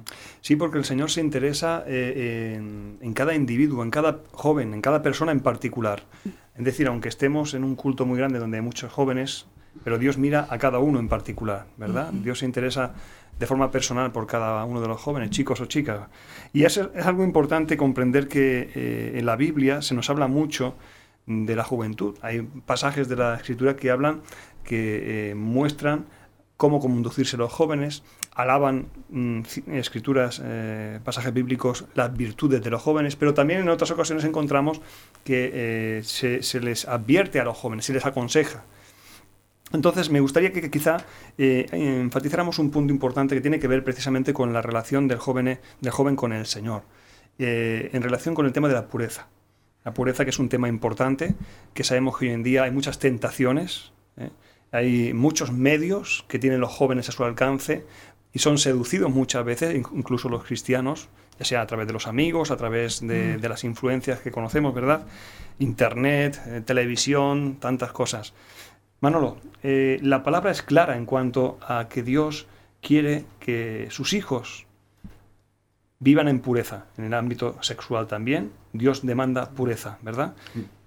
Speaker 2: Sí, porque el Señor se interesa eh, en, en cada individuo, en cada joven, en cada persona en particular. Es decir, aunque estemos en un culto muy grande donde hay muchos jóvenes, pero Dios mira a cada uno en particular, ¿verdad? Uh-huh. Dios se interesa de forma personal por cada uno de los jóvenes, chicos o chicas. Y eso es algo importante comprender que eh, en la Biblia se nos habla mucho de la juventud. Hay pasajes de la Escritura que hablan, que eh, muestran cómo conducirse los jóvenes, alaban mm, escrituras, eh, pasajes bíblicos, las virtudes de los jóvenes, pero también en otras ocasiones encontramos que eh, se, se les advierte a los jóvenes, se les aconseja. Entonces me gustaría que, que quizá eh, enfatizáramos un punto importante que tiene que ver precisamente con la relación del joven, del joven con el Señor, eh, en relación con el tema de la pureza. La pureza, que es un tema importante, que sabemos que hoy en día hay muchas tentaciones, ¿eh? Hay muchos medios que tienen los jóvenes a su alcance y son seducidos muchas veces, incluso los cristianos, ya sea a través de los amigos, a través de, de las influencias que conocemos, ¿verdad? Internet, eh, televisión, tantas cosas. Manolo, eh, la palabra es clara en cuanto a que Dios quiere que sus hijos vivan en pureza. En el ámbito sexual también, Dios demanda pureza, ¿verdad?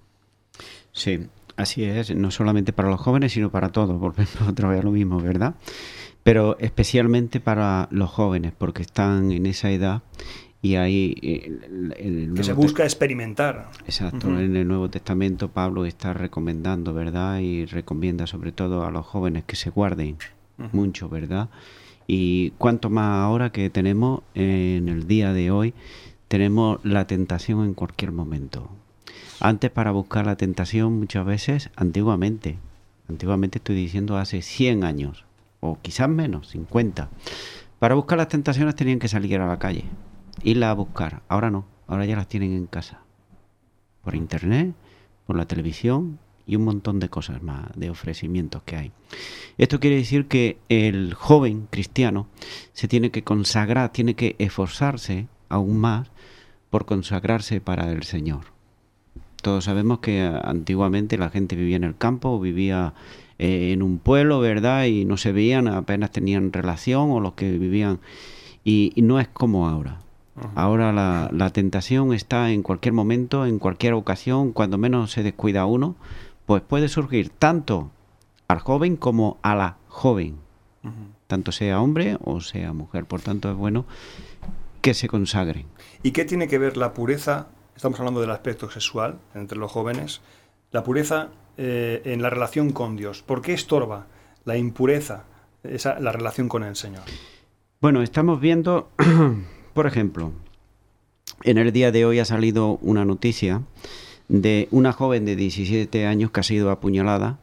Speaker 6: Sí. Así es, no solamente para los jóvenes, sino para todos, volvemos otra vez a lo mismo, ¿verdad? Pero especialmente para los jóvenes, porque están en esa edad y ahí... El, el
Speaker 2: que se busca te... experimentar.
Speaker 6: Exacto,
Speaker 2: uh-huh.
Speaker 6: En el Nuevo Testamento Pablo está recomendando, ¿verdad? Y recomienda sobre todo a los jóvenes que se guarden uh-huh. mucho, ¿verdad? Y cuanto más ahora que tenemos en el día de hoy, tenemos la tentación en cualquier momento. Antes, para buscar la tentación, muchas veces, antiguamente, antiguamente estoy diciendo hace cien años, o quizás menos, cincuenta, para buscar las tentaciones tenían que salir a la calle, irlas a buscar. Ahora no, ahora ya las tienen en casa, por internet, por la televisión y un montón de cosas más, de ofrecimientos que hay. Esto quiere decir que el joven cristiano se tiene que consagrar, tiene que esforzarse aún más por consagrarse para el Señor. Todos sabemos que antiguamente la gente vivía en el campo, vivía eh, en un pueblo, ¿verdad? Y no se veían, apenas tenían relación, o los que vivían... Y, y no es como ahora. Uh-huh. Ahora la, la tentación está en cualquier momento, en cualquier ocasión, cuando menos se descuida uno, pues puede surgir tanto al joven como a la joven. Uh-huh. Tanto sea hombre o sea mujer. Por tanto, es bueno que se consagren.
Speaker 2: ¿Y qué tiene que ver la pureza? Estamos hablando del aspecto sexual entre los jóvenes. La pureza eh, en la relación con Dios. ¿Por qué estorba la impureza, esa, la relación con el Señor?
Speaker 6: Bueno, estamos viendo, por ejemplo, en el día de hoy ha salido una noticia de una joven de diecisiete años que ha sido apuñalada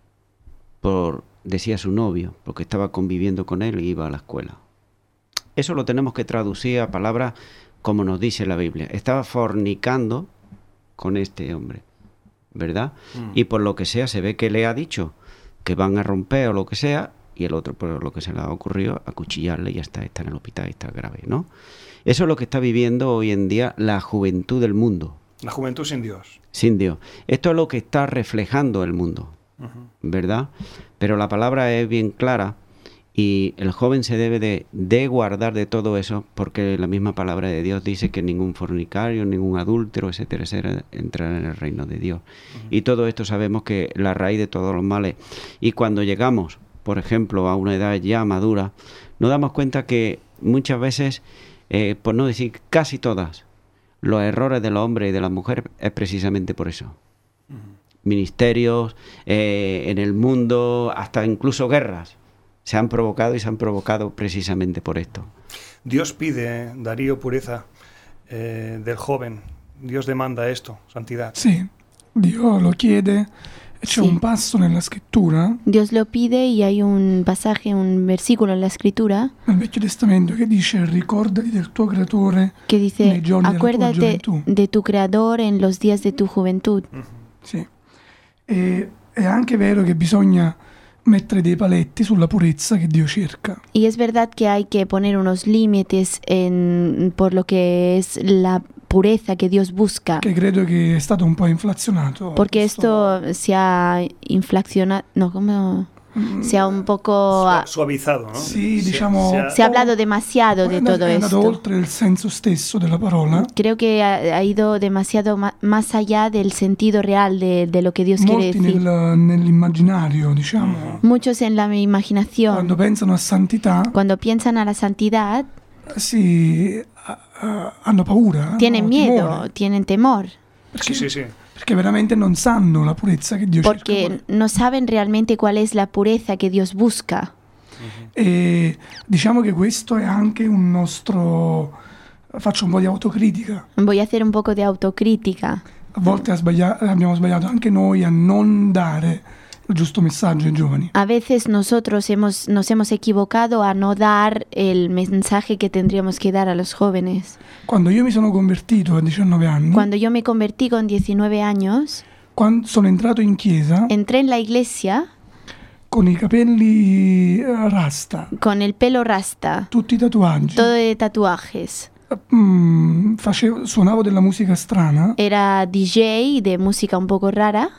Speaker 6: por, decía su novio, porque estaba conviviendo con él y iba a la escuela. Eso lo tenemos que traducir a palabras como nos dice la Biblia. Estaba fornicando con este hombre, ¿verdad? Mm. Y por lo que sea, se ve que le ha dicho que van a romper o lo que sea, y el otro, por lo que se le ha ocurrido, acuchillarle y ya está, está en el hospital y está grave, ¿no? Eso es lo que está viviendo hoy en día la juventud del mundo.
Speaker 2: La juventud sin Dios.
Speaker 6: Sin Dios. Esto es lo que está reflejando el mundo, uh-huh. ¿verdad? Pero la palabra es bien clara. Y el joven se debe de, de guardar de todo eso, porque la misma palabra de Dios dice que ningún fornicario, ningún adúltero, etcétera, etcétera, entrará en el reino de Dios. Uh-huh. Y todo esto sabemos que la raíz de todos los males. Y cuando llegamos, por ejemplo, a una edad ya madura, nos damos cuenta que muchas veces, eh, por no decir casi todas, los errores de los hombres y de las mujeres es precisamente por eso. Uh-huh. Ministerios, eh, en el mundo, hasta incluso guerras. Se han provocado y se han provocado precisamente por esto.
Speaker 2: Dios pide, Darío, pureza eh, del joven. Dios demanda esto, santidad.
Speaker 3: Sí, Dios lo quiere. C'è sí. un passo nella scrittura.
Speaker 4: Dios lo pide y hay un pasaje, un versículo en la escritura.
Speaker 3: Nel Vecchio Testamento che dice ricordati del tuo creatore.
Speaker 4: Que dice acuérdate de tu creador en los días de tu juventud.
Speaker 3: Uh-huh. Sì. E, è anche vero che bisogna mettere dei paletti sulla purezza che Dio cerca.
Speaker 4: Y es verdad que hay que poner unos límites en por lo que es la pureza que Dios busca.
Speaker 3: Que credo che è stato un po' inflazionato.
Speaker 4: Porque esto se ha inflacionado, no, ¿cómo? se ha un poco...
Speaker 2: Su- suavizado, ¿no?
Speaker 3: Sì, diciamo...
Speaker 2: Se ha-
Speaker 4: Se ha hablado demasiado de
Speaker 3: è andato-
Speaker 4: todo
Speaker 3: è andato
Speaker 4: esto.
Speaker 3: oltre il senso stesso della parola.
Speaker 4: Creo que ha, ha ido demasiado ma- más allá del sentido real de, de lo que Dios quiere
Speaker 3: Molti
Speaker 4: decir.
Speaker 3: nel- nell'immaginario, diciamo,
Speaker 4: Muchos en la imaginación,
Speaker 3: quando pensano a santità,
Speaker 4: cuando piensan a la santidad,
Speaker 3: si eh, hanno paura,
Speaker 4: tienen
Speaker 3: hanno
Speaker 4: miedo,
Speaker 3: timore,
Speaker 4: tiene temor,
Speaker 2: Sí, sí, sí.
Speaker 3: perché veramente non sanno la purezza che Dio cerca.
Speaker 4: porque no saben realmente cuál es la pureza que Dios busca.
Speaker 3: E diciamo che questo è anche un nostro... Faccio un po' di autocritica.
Speaker 4: Voy a hacer un poco de autocrítica.
Speaker 3: A volte ha sbaglia- abbiamo sbagliato anche noi a non dare il giusto messaggio ai giovani.
Speaker 4: A veces nosotros hemos, nos hemos equivocado a no dar el mensaje que tendríamos que dar a los jóvenes.
Speaker 3: Quando io mi sono convertito a diciannove anni,
Speaker 4: Cuando yo me convertí con diecinueve años,
Speaker 3: quando sono entrato in chiesa
Speaker 4: entré en la iglesia
Speaker 3: con i capelli eh, rasta,
Speaker 4: con el pelo rasta,
Speaker 3: tutti i tatuaggi,
Speaker 4: todo de tatuajes.
Speaker 3: Mm, facevo- suonavo della musica strana
Speaker 4: Era D J de música un poco rara.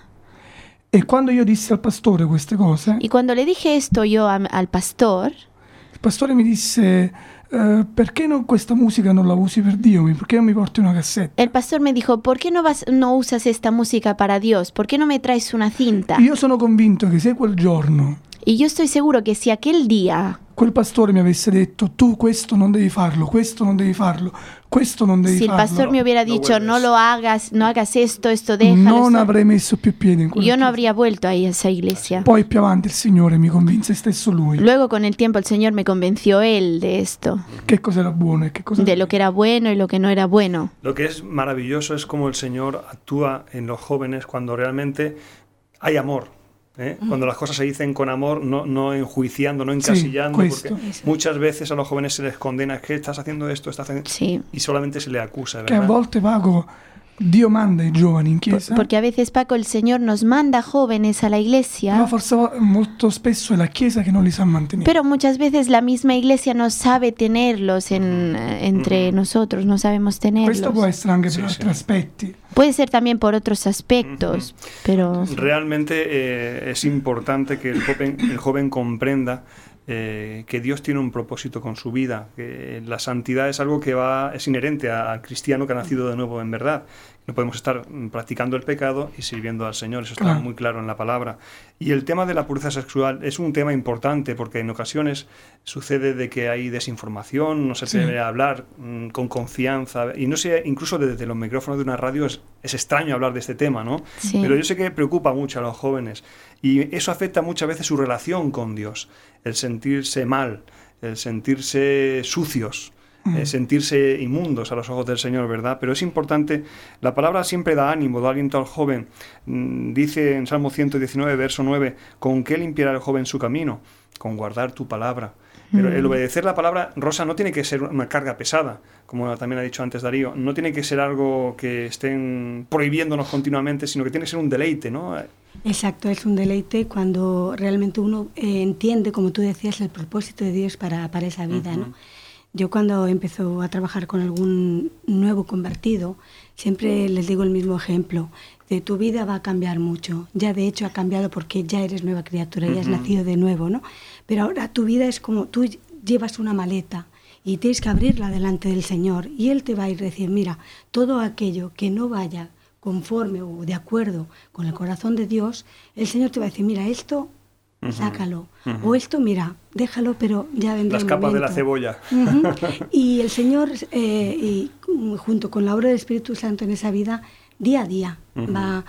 Speaker 3: e quando io dissi al pastore queste cose,
Speaker 4: Y cuando le dije esto yo a- al pastor,
Speaker 3: il pastore mi disse eh, perché non, questa musica non la usi per Dio, Mi- perché non mi porti una cassetta?
Speaker 4: el pastor me dijo, ¿por qué no, vas, no usas esta música para Dios? ¿Por qué no me traes una cinta?
Speaker 3: Io sono convinto che se quel giorno
Speaker 4: Y yo estoy seguro que si aquel día
Speaker 3: quel pastore mi avesse detto tu questo non devi farlo, questo non devi farlo, questo non devi
Speaker 4: si el
Speaker 3: farlo,
Speaker 4: pastor me hubiera
Speaker 2: no
Speaker 4: dicho,
Speaker 2: vuelves.
Speaker 4: no lo hagas, no hagas esto, esto déjalo,
Speaker 3: non
Speaker 4: esto",
Speaker 3: avrei messo più piede in quella
Speaker 4: yo no
Speaker 3: chiesa.
Speaker 4: habría vuelto ahí a esa iglesia.
Speaker 3: Poi più avanti il Signore mi convinse stesso Lui
Speaker 4: Luego con el tiempo el Señor me convenció él de esto,
Speaker 3: che cosa era buono e che cosa
Speaker 4: de lo que era bueno y lo que no era bueno.
Speaker 2: Lo que es maravilloso es cómo el Señor actúa en los jóvenes cuando realmente hay amor. ¿eh? Cuando las cosas se dicen con amor, no, no enjuiciando, no encasillando,
Speaker 3: questo.
Speaker 2: porque
Speaker 5: Eso.
Speaker 2: muchas veces a los jóvenes se les condena, es que estás haciendo esto, estás haciendo...
Speaker 4: Sí,
Speaker 2: y solamente se le acusa,
Speaker 3: che a
Speaker 2: ¿verdad?
Speaker 3: volte Paco Dio manda i giovani in
Speaker 4: por-
Speaker 3: chiesa,
Speaker 4: porque a veces Paco, el Señor nos manda jóvenes a la
Speaker 3: però
Speaker 4: iglesia,
Speaker 3: forse molto spesso è la chiesa che non li sa mantenere.
Speaker 4: pero muchas veces la misma iglesia no sabe tenerlos en, eh, entre nosotros, no sabemos
Speaker 3: Questo può
Speaker 4: tenerlos.
Speaker 3: essere anche
Speaker 2: Sì,
Speaker 3: per
Speaker 2: sì.
Speaker 3: altri aspetti.
Speaker 4: Puede ser también por otros aspectos, pero
Speaker 2: Realmente eh, es importante que el joven, el joven comprenda eh, que Dios tiene un propósito con su vida, que la santidad es algo que va es inherente a- al cristiano que ha nacido de nuevo en verdad. No podemos estar mm, practicando el pecado y sirviendo al Señor, eso está
Speaker 3: Claro.
Speaker 2: muy claro en la palabra. Y el tema de la pureza sexual es un tema importante porque en ocasiones sucede de que hay desinformación, no se
Speaker 3: Sí.
Speaker 2: debe hablar mm, con confianza y no sé, incluso desde los micrófonos de una radio es, es extraño hablar de este tema, ¿no?
Speaker 4: sí.
Speaker 2: Pero yo sé que preocupa mucho a los jóvenes y eso afecta muchas veces su relación con Dios, el sentirse mal, el sentirse sucios, eh, sentirse inmundos a los ojos del Señor, ¿verdad? Pero es importante, la palabra siempre da ánimo, da aliento al joven. Mm, Dice en Salmo ciento diecinueve, verso nueve, ¿con qué limpiará el joven su camino? Con guardar tu palabra. Pero el obedecer la palabra, Rosa, no tiene que ser una carga pesada, como también ha dicho antes Darío, no tiene que ser algo que estén prohibiéndonos continuamente, sino que tiene que ser un deleite, ¿no?
Speaker 5: Exacto, es un deleite cuando realmente uno eh, entiende, como tú decías, el propósito de Dios para, para esa vida, ¿no? Yo cuando empiezo a trabajar con algún nuevo convertido, siempre les digo el mismo ejemplo, de tu vida va a cambiar mucho, ya de hecho ha cambiado porque ya eres nueva criatura, ya has nacido de nuevo, ¿no? Pero ahora tu vida es como tú llevas una maleta y tienes que abrirla delante del Señor y Él te va a ir a decir, mira, todo aquello que no vaya conforme o de acuerdo con el corazón de Dios, el Señor te va a decir, mira, esto sácalo, o esto, mira, déjalo, pero ya vendrá
Speaker 2: Las
Speaker 5: el
Speaker 2: capas de la
Speaker 5: momento.
Speaker 2: cebolla.
Speaker 5: Ujú. Y el Señor, eh, y, mm, junto con la obra del Espíritu Santo en esa vida, día a día va,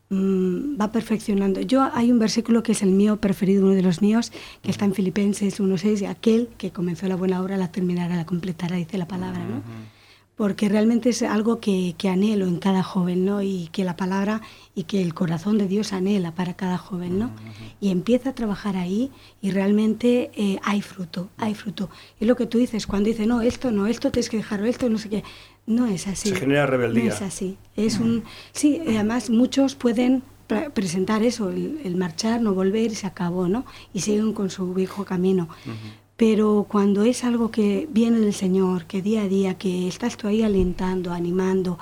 Speaker 5: mm, va perfeccionando. Yo hay un versículo que es el mío preferido, uno de los míos, que está en Filipenses uno seis, aquel que comenzó la buena obra la terminará, la completará, dice la palabra, ¿no? Porque realmente es algo que, que anhelo en cada joven, ¿no? Y que la palabra y que el corazón de Dios anhela para cada joven, ¿no? Y empieza a trabajar ahí y realmente eh, hay fruto, hay fruto. Es lo que tú dices, cuando dices, no, esto no, esto tienes que dejarlo, esto no sé qué. No es así.
Speaker 2: Se genera rebeldía.
Speaker 5: No es así. Es un, sí, además muchos pueden pre- presentar eso, el, el marchar, no volver y se acabó, ¿no? Y siguen con su viejo camino. Pero cuando es algo que viene del Señor, que día a día, que estás tú ahí alentando, animando,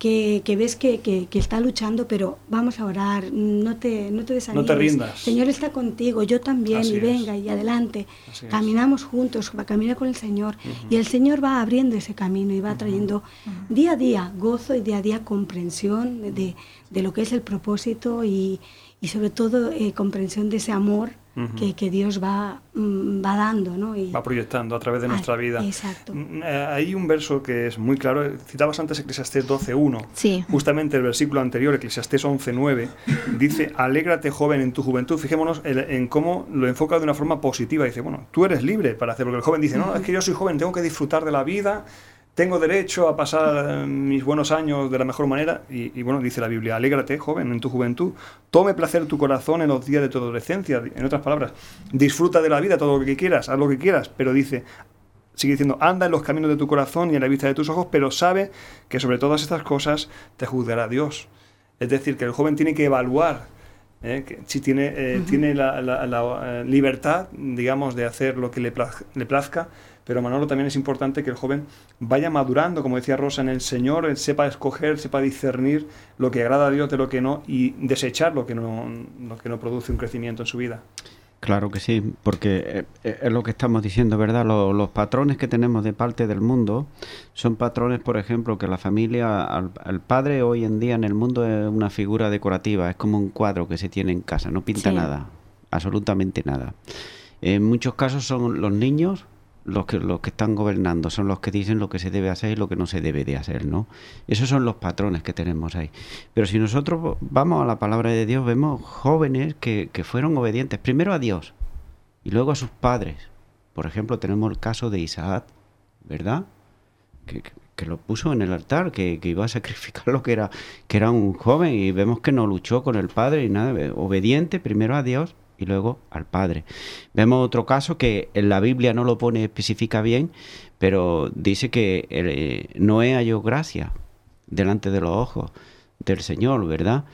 Speaker 5: que, que ves que, que, que está luchando, pero vamos a orar, no te, no te desanimes.
Speaker 2: No te rindas.
Speaker 5: El Señor está contigo, yo también,
Speaker 2: Así
Speaker 5: y
Speaker 2: es.
Speaker 5: venga, y adelante.
Speaker 2: Así es.
Speaker 5: Caminamos juntos, va a caminar con el Señor.
Speaker 2: Ujú.
Speaker 5: Y el Señor va abriendo ese camino y va trayendo
Speaker 3: Ujú.
Speaker 5: día a día gozo y día a día comprensión de, de, de lo que es el propósito y, y sobre todo eh, comprensión de ese amor
Speaker 2: Ujú.
Speaker 5: que, que Dios va, mm, va dando, ¿no? Y,
Speaker 2: Va proyectando a través de nuestra
Speaker 5: Ah,
Speaker 2: vida.
Speaker 5: exacto.
Speaker 2: Mm, eh, Hay un verso que es muy claro. Citabas antes Eclesiastés doce uno.
Speaker 4: Sí.
Speaker 2: Justamente el versículo anterior, Eclesiastés once nueve, dice: alégrate, joven, en tu juventud. Fijémonos en, en cómo lo enfoca de una forma positiva. Dice, bueno, tú eres libre para hacer. Porque el joven dice, no, es que yo soy joven, tengo que disfrutar de la vida, tengo derecho a pasar eh, mis buenos años de la mejor manera. Y, y bueno, dice la Biblia, alégrate, joven, en tu juventud. Tome placer tu corazón en los días de tu adolescencia. En otras palabras, disfruta de la vida, todo lo que quieras, haz lo que quieras. Pero dice, sigue diciendo, anda en los caminos de tu corazón y en la vista de tus ojos, pero sabe que sobre todas estas cosas te juzgará Dios. Es decir, que el joven tiene que evaluar eh, que si tiene, eh, uh-huh. tiene la, la, la eh, libertad, digamos, de hacer lo que le, plaz, le plazca. Pero Manolo, también es importante que el joven vaya madurando, como decía Rosa, en el Señor, él sepa escoger, sepa discernir lo que agrada a Dios de lo que no y desechar lo que no, lo que no produce un crecimiento en su vida.
Speaker 6: Claro que sí, porque es lo que estamos diciendo, ¿verdad? Los, los patrones que tenemos de parte del mundo son patrones, por ejemplo, que la familia, al, al padre hoy en día en el mundo es una figura decorativa, es como un cuadro que se tiene en casa, no pinta sí. nada, absolutamente nada. En muchos casos son los niños los que los que están gobernando, son los que dicen lo que se debe hacer y lo que no se debe de hacer, ¿no? Esos son los patrones que tenemos ahí. Pero si nosotros vamos a la palabra de Dios, vemos jóvenes que, que fueron obedientes, primero a Dios y luego a sus padres. Por ejemplo, tenemos el caso de Isaac, ¿verdad? Que, que, que lo puso en el altar, que, que iba a sacrificar lo que era, que era un joven, y vemos que no luchó con el padre y nada, obediente primero a Dios y luego al Padre. Vemos otro caso que en la Biblia no lo pone, especifica bien, pero dice que eh, Noé halló gracia delante de los ojos del Señor, ¿verdad?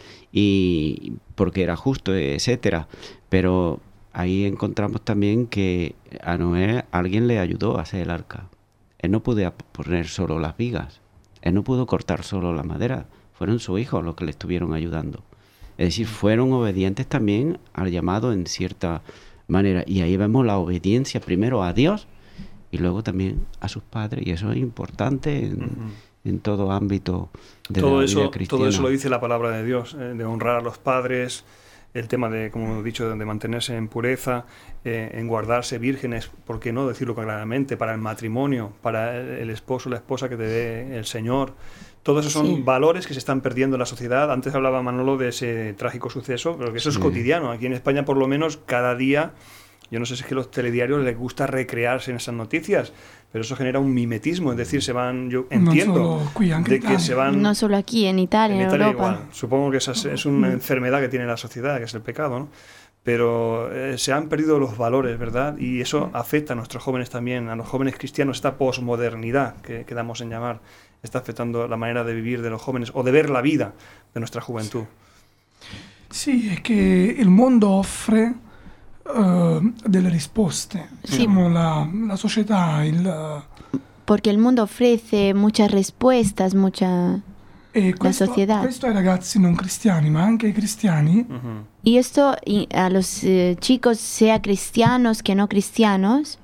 Speaker 6: Y porque era justo, etcétera. Pero ahí encontramos también que a Noé alguien le ayudó a hacer el arca. Él no pudo poner solo las vigas, él no pudo cortar solo la madera, fueron sus hijos los que le estuvieron ayudando. Es decir, fueron obedientes también al llamado en cierta manera. Y ahí vemos la obediencia primero a Dios y luego también a sus padres. Y eso es importante en, uh-huh. en todo ámbito de
Speaker 2: todo
Speaker 6: la
Speaker 2: eso,
Speaker 6: vida cristiana.
Speaker 2: Todo eso lo dice la palabra de Dios, eh, de honrar a los padres, el tema de, como he dicho, de mantenerse en pureza, eh, en guardarse vírgenes, ¿por qué no decirlo claramente? Para el matrimonio, para el esposo o la esposa que te dé el Señor. Todos esos son sí. valores que se están perdiendo en la sociedad. Antes hablaba Manolo de ese trágico suceso, pero que eso sí. es cotidiano. Aquí en España, por lo menos, cada día, yo no sé si es que a los telediarios les gusta recrearse en esas noticias, pero eso genera un mimetismo. Es decir, se van, yo entiendo,
Speaker 3: no
Speaker 2: de que se van...
Speaker 4: No solo aquí, en Italia, en, en Italia Europa.
Speaker 2: Igual. Supongo que esa es, es una enfermedad que tiene la sociedad, que es el pecado, ¿no? Pero eh, se han perdido los valores, ¿verdad? Y eso afecta a nuestros jóvenes también, a los jóvenes cristianos, esta posmodernidad que, que damos en llamar. Está afectando la manera de vivir de los jóvenes o de ver la vida de nuestra juventud.
Speaker 3: Sì, è che il mondo offre uh, delle risposte.
Speaker 4: Sì.
Speaker 3: Diciamo, la, la società, il...
Speaker 4: Porque el mundo ofrece muchas respuestas, mucha...
Speaker 3: E questo,
Speaker 4: la sociedad.
Speaker 3: Questo ai ragazzi non cristiani, ma anche ai cristiani.
Speaker 2: Uh-huh.
Speaker 4: Y esto a los eh, chicos, sea cristianos que no cristianos,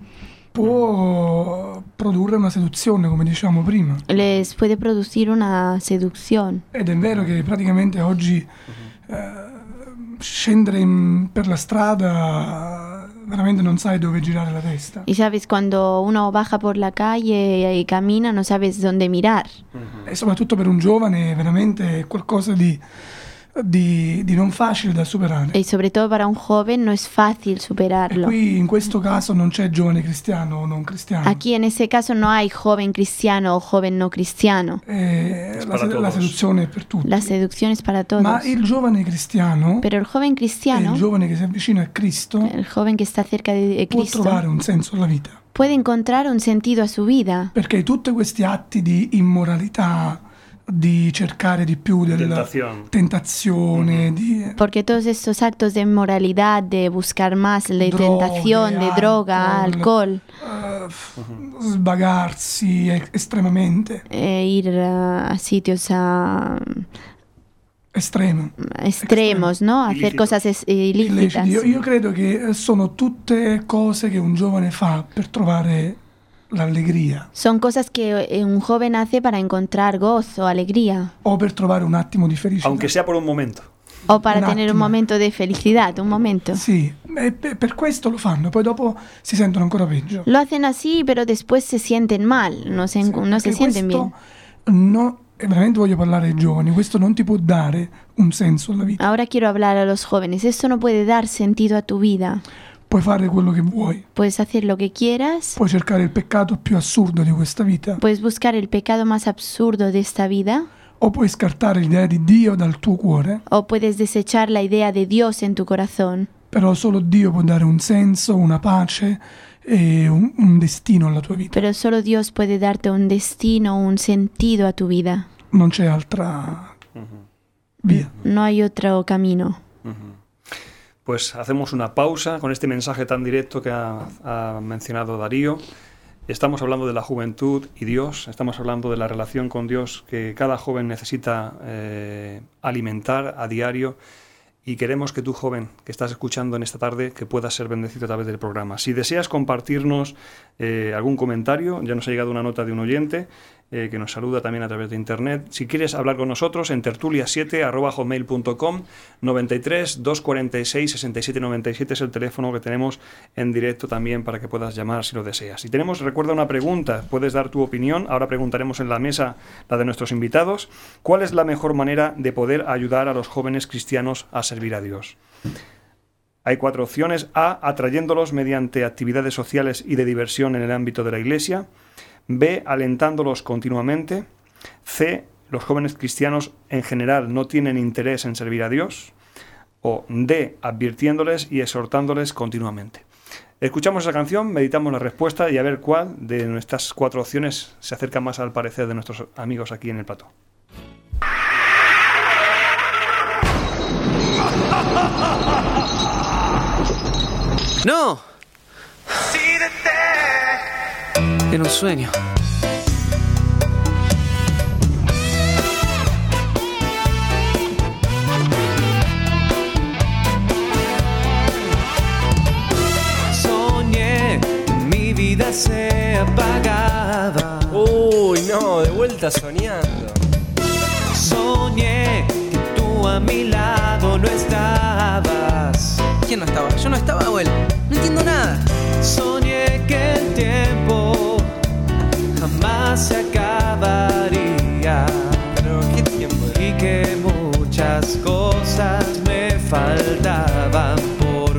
Speaker 3: può produrre una seduzione, come diciamo prima.
Speaker 4: Les puede producir una seducción.
Speaker 3: Ed è vero che praticamente oggi uh-huh. eh, scendere in, per la strada veramente non sai dove girare la testa.
Speaker 4: Y sabes, cuando uno baja por la calle y camina, no sabes dónde mirar.
Speaker 3: Uh-huh. E soprattutto per un giovane è veramente qualcosa di Di, di non facile da superare.
Speaker 4: Y sobre todo para un joven no es fácil superarlo.
Speaker 3: E qui in questo caso non c'è giovane cristiano o non cristiano.
Speaker 4: Aquí en ese caso no hay joven cristiano o joven no cristiano.
Speaker 3: Eh, la, la seduzione è per tutti.
Speaker 4: La seducción es para todos.
Speaker 3: Ma il giovane cristiano,
Speaker 4: pero el joven cristiano,
Speaker 3: il giovane che si avvicina a Cristo,
Speaker 4: el joven que está cerca de Cristo,
Speaker 3: può trovare un senso alla vita.
Speaker 4: Puede encontrar un sentido a su vida.
Speaker 3: Perché tutti questi atti di immoralità, di cercare di più della
Speaker 2: Tentación.
Speaker 3: tentazione,
Speaker 2: Mm-hmm.
Speaker 3: di
Speaker 4: Porque todos estos actos de inmoralidad, de buscar más, de
Speaker 3: Droghe,
Speaker 4: tentación, de droga,
Speaker 3: alcol,
Speaker 4: alcohol,
Speaker 3: eh, f- svagarsi e- estremamente,
Speaker 4: eh, ir uh, a sitios ah,
Speaker 3: estremo.
Speaker 4: extremos, ¿no? Hacer
Speaker 2: Ilícitos.
Speaker 4: cosas es- ilícitas.
Speaker 3: Illeciti. Io, io credo che sono tutte cose che un giovane fa per trovare l'allegria
Speaker 4: Son cosas que eh, un joven hace para encontrar gozo, alegría,
Speaker 3: o per trovare un attimo di felicità.
Speaker 2: Aunque sea por un momento.
Speaker 4: o para
Speaker 3: Un
Speaker 4: tener un
Speaker 3: attimo.
Speaker 4: momento de felicidad, un momento.
Speaker 3: Sì, e pe- per questo lo fanno, poi dopo si sentono ancora peggio.
Speaker 4: Lo hacen así, pero después se sienten mal, no se,
Speaker 3: Sì,
Speaker 4: no se
Speaker 3: perché
Speaker 4: sienten bien.
Speaker 3: questo no- e veramente voglio parlare ai giovani, questo non ti può dare un senso alla vita.
Speaker 4: Ahora quiero hablar a los jóvenes. Esto no puede dar sentido a tu vida.
Speaker 3: Puoi fare quello che vuoi,
Speaker 4: Puedes hacer lo que quieras,
Speaker 3: puoi cercare il peccato più assurdo di questa vita,
Speaker 4: puedes buscar el pecado más absurdo de esta vida,
Speaker 3: o puoi scartare l'idea di Dio dal tuo cuore,
Speaker 4: o puedes desechar la idea de Dios en tu corazón.
Speaker 3: però solo Dio può dare un senso, una pace e un, un destino alla tua vita.
Speaker 4: Pero solo Dios puede darte un destino, un sentido a tu vida.
Speaker 3: Non c'è altra via.
Speaker 4: No hay otro camino.
Speaker 2: Pues hacemos una pausa con este mensaje tan directo que ha, ha mencionado Darío. Estamos hablando de la juventud y Dios, estamos hablando de la relación con Dios que cada joven necesita eh, alimentar a diario, y queremos que tú, joven, que estás escuchando en esta tarde, que puedas ser bendecido a través del programa. Si deseas compartirnos eh, algún comentario, ya nos ha llegado una nota de un oyente eh, que nos saluda también a través de internet. Si quieres hablar con nosotros, en tertulia siete arroba hotmail punto com, noventa y tres, doscientos cuarenta y seis, sesenta y siete noventa y siete es el teléfono que tenemos en directo también para que puedas llamar si lo deseas. Si tenemos, recuerda, una pregunta, puedes dar tu opinión. Ahora preguntaremos en la mesa la de nuestros invitados. ¿Cuál es la mejor manera de poder ayudar a los jóvenes cristianos a servir a Dios? Hay cuatro opciones. A, atrayéndolos mediante actividades sociales y de diversión en el ámbito de la iglesia. B, alentándolos continuamente. C, los jóvenes cristianos en general no tienen interés en servir a Dios. O D, advirtiéndoles y exhortándoles continuamente. Escuchamos esa canción, meditamos la respuesta y a ver cuál de nuestras cuatro opciones se acerca más al parecer de nuestros amigos aquí en el plató.
Speaker 8: ¡No! Era un sueño. Soñé que mi vida se apagaba.
Speaker 9: Uy, no, de vuelta soñando.
Speaker 8: Soñé que tú a mi lado no estabas.
Speaker 9: ¿Quién no estaba? Yo no estaba, abuelo. No entiendo nada.
Speaker 8: Soñé que el tiempo jamás se acabaría.
Speaker 9: Pero qué tiempo.
Speaker 8: Y que muchas cosas me faltaban por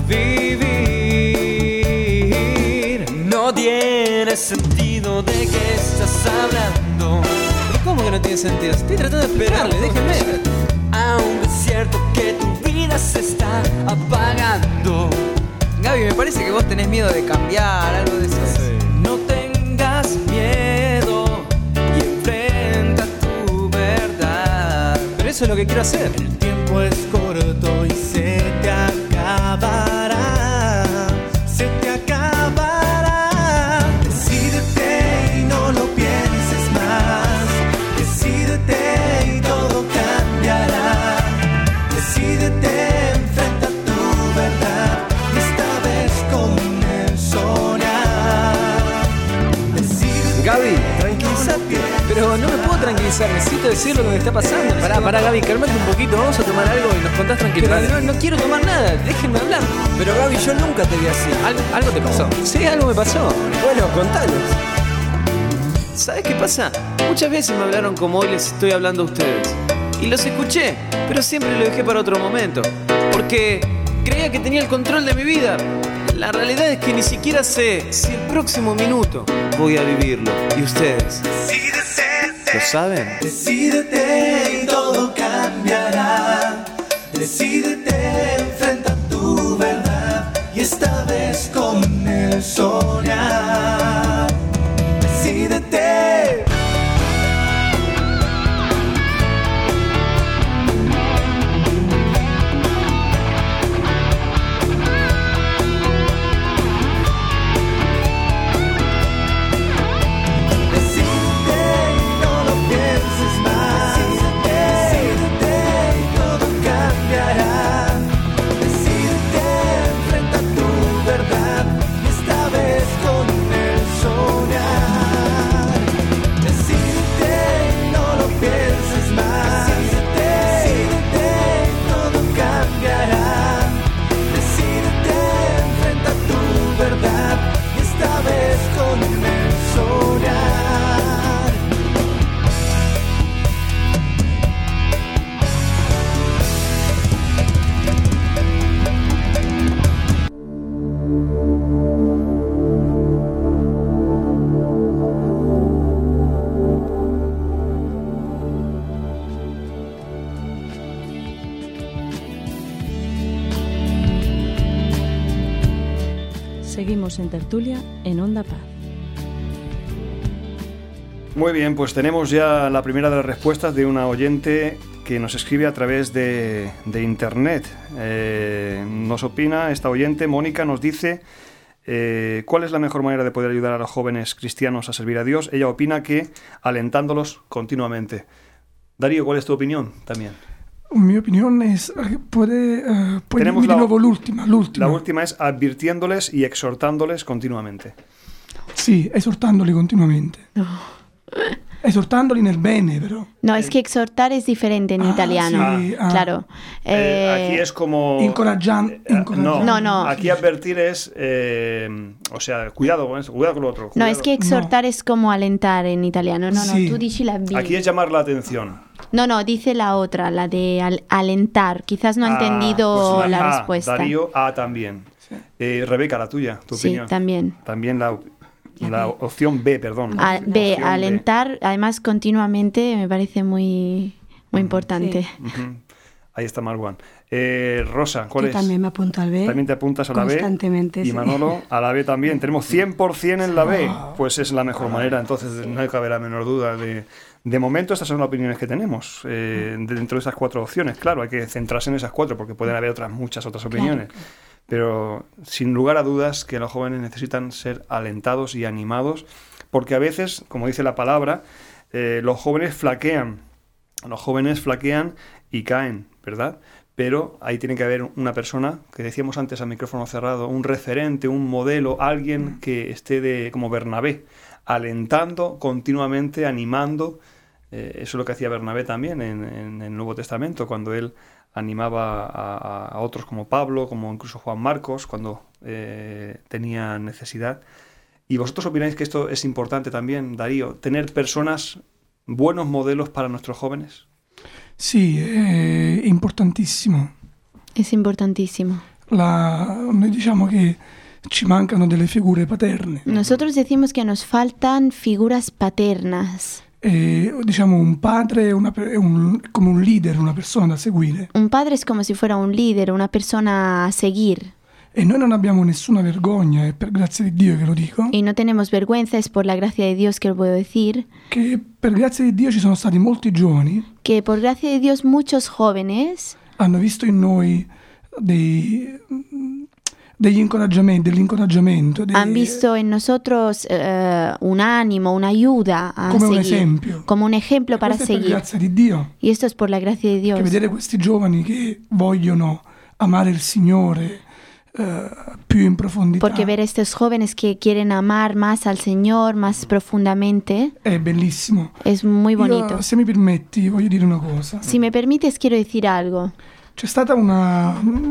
Speaker 8: vivir. No tiene sentido de qué estás hablando.
Speaker 9: ¿Pero cómo que no tiene sentido? Estoy tratando de esperarle, déjenme.
Speaker 8: Aunque es cierto que tu vida se está apagando.
Speaker 9: Gaby, me parece que vos tenés miedo de cambiar, algo de eso.
Speaker 8: No tengas miedo y enfrenta tu verdad.
Speaker 9: Pero eso es lo que quiero hacer.
Speaker 8: El tiempo es corto y se te acabará. Se te acabará. Decídete y no lo pienses más. Decídete y todo cambiará. Decídete, enfrenta tu verdad. Y esta vez con el soñar. Decídete.
Speaker 9: Gaby, tranquilízate. Pero no me puedo tranquilizar, necesito decirle lo que está pasando.
Speaker 8: Pará, pará, Gaby, cálmate un poquito. Vamos a tomar algo y nos contás tranquilo.
Speaker 9: Pero no, no quiero tomar nada, déjenme hablar. Pero Gaby, yo nunca te vi así.
Speaker 8: ¿Algo, algo te pasó?
Speaker 9: Sí, algo me pasó. Bueno, contanos.
Speaker 8: ¿Sabes qué pasa? Muchas veces me hablaron como hoy les estoy hablando a ustedes. Y los escuché, pero siempre lo dejé para otro momento. Porque creía que tenía el control de mi vida. La realidad es que ni siquiera sé si el próximo minuto voy a vivirlo. ¿Y ustedes? ¿Lo saben? Decídete y todo cambiará. Decídete, enfrenta tu verdad. Y esta vez con el soñar. Decídete.
Speaker 10: Seguimos en tertulia en Onda Paz.
Speaker 2: Muy bien, pues tenemos ya la primera de las respuestas de una oyente que nos escribe a través de, de internet. Eh, nos opina esta oyente, Mónica, nos dice eh, cuál es la mejor manera de poder ayudar a los jóvenes cristianos a servir a Dios. Ella opina que alentándolos continuamente. Darío, ¿cuál es tu opinión también?
Speaker 3: Mi opinión es, puede, uh, puede
Speaker 2: Tenemos
Speaker 3: dirmi
Speaker 2: la,
Speaker 3: di nuovo l'ultima, l'ultima.
Speaker 2: La última es advirtiéndoles y exhortándoles continuamente.
Speaker 3: Sì, esortandoli continuamente.
Speaker 4: No.
Speaker 3: Esortandoli nel bene, però.
Speaker 4: No, es que exhortar es diferente en
Speaker 3: Ah,
Speaker 4: italiano.
Speaker 3: sí, ah.
Speaker 4: Claro.
Speaker 2: Eh, aquí es como...
Speaker 3: Incoraggian-
Speaker 2: eh, no,
Speaker 4: No, no.
Speaker 2: Aquí advertir es... eh, o sea, cuidado con eso, cuidado con lo otro.
Speaker 4: No,
Speaker 2: Cuidado.
Speaker 4: es que exhortar es como alentar en italiano. No,
Speaker 3: Sí.
Speaker 4: no, tú dici la B.
Speaker 2: Aquí es llamar la atención.
Speaker 4: No, no, dice la otra, la de al- alentar. Quizás no ha
Speaker 2: Ah,
Speaker 4: entendido
Speaker 2: pues
Speaker 4: la
Speaker 2: A,
Speaker 4: respuesta.
Speaker 2: Darío, A también. Eh, Rebeca, la tuya, tu
Speaker 4: Sí,
Speaker 2: opinión.
Speaker 4: también.
Speaker 2: También la, la opción B, perdón.
Speaker 4: A- B,
Speaker 2: Opción
Speaker 4: alentar, además continuamente, me parece muy, muy importante.
Speaker 5: Sí.
Speaker 2: Ujú. Ahí está Marwan. Eh, Rosa, ¿cuál
Speaker 5: Yo
Speaker 2: es?
Speaker 5: también me apunto al B.
Speaker 2: También te apuntas a la B.
Speaker 5: Constantemente,
Speaker 2: Y
Speaker 5: sí.
Speaker 2: Manolo a la B también. Tenemos cien por ciento en la B. Pues es la mejor manera, entonces no hay que haber la menor duda. De, de momento estas son las opiniones que tenemos. Eh, dentro de esas cuatro opciones, claro, hay que centrarse en esas cuatro porque pueden haber otras muchas otras opiniones. Pero sin lugar a dudas que los jóvenes necesitan ser alentados y animados porque a veces, como dice la palabra, eh, los jóvenes flaquean. Los jóvenes flaquean y caen, ¿verdad? Pero ahí tiene que haber una persona, que decíamos antes a micrófono cerrado, un referente, un modelo, alguien que esté de como Bernabé, alentando continuamente, animando. Eh, eso es lo que hacía Bernabé también en, en el Nuevo Testamento, cuando él animaba a, a otros como Pablo, como incluso Juan Marcos, cuando eh, tenía necesidad. ¿Y vosotros opináis que esto es importante también, Darío, tener personas, buenos modelos para nuestros jóvenes?
Speaker 3: Sì, è importantissimo.
Speaker 4: Es importantísimo.
Speaker 3: La, noi diciamo che ci mancano delle figure paterne.
Speaker 4: Nosotros decimos que nos faltan figuras paternas.
Speaker 3: E, diciamo un padre è, una, è un, come un leader, una persona da seguire.
Speaker 4: Un padre es como si fuera un líder, una persona a seguir.
Speaker 3: E noi non abbiamo nessuna vergogna, e per grazia di Dio che lo dico,
Speaker 4: Y no tenemos vergüenza, es por la gracia de Dios que lo puedo decir,
Speaker 3: che per grazia di Dio ci sono stati molti giovani,
Speaker 4: que por gracia de Dios muchos jóvenes
Speaker 3: hanno visto in noi dei, degli incoraggiamenti, dell'incoraggiamento, dei,
Speaker 4: han visto en nosotros eh, un ánimo, una ayuda a
Speaker 3: come un
Speaker 4: seguir,
Speaker 3: esempio.
Speaker 4: como un ejemplo para
Speaker 3: Questo è per
Speaker 4: seguir.
Speaker 3: grazia di Dio,
Speaker 4: Y esto es por la gracia de Dios.
Speaker 3: che vedere questi giovani che vogliono amare il Signore eh, più in profondità
Speaker 4: Porque ver a estos jóvenes que quieren amar más al Señor, más profundamente,
Speaker 3: è bellissimo.
Speaker 4: es muy bonito.
Speaker 3: Io, se mi permetti, voglio dire una cosa.
Speaker 4: Si me permites, quiero decir algo.
Speaker 3: C'è stata una,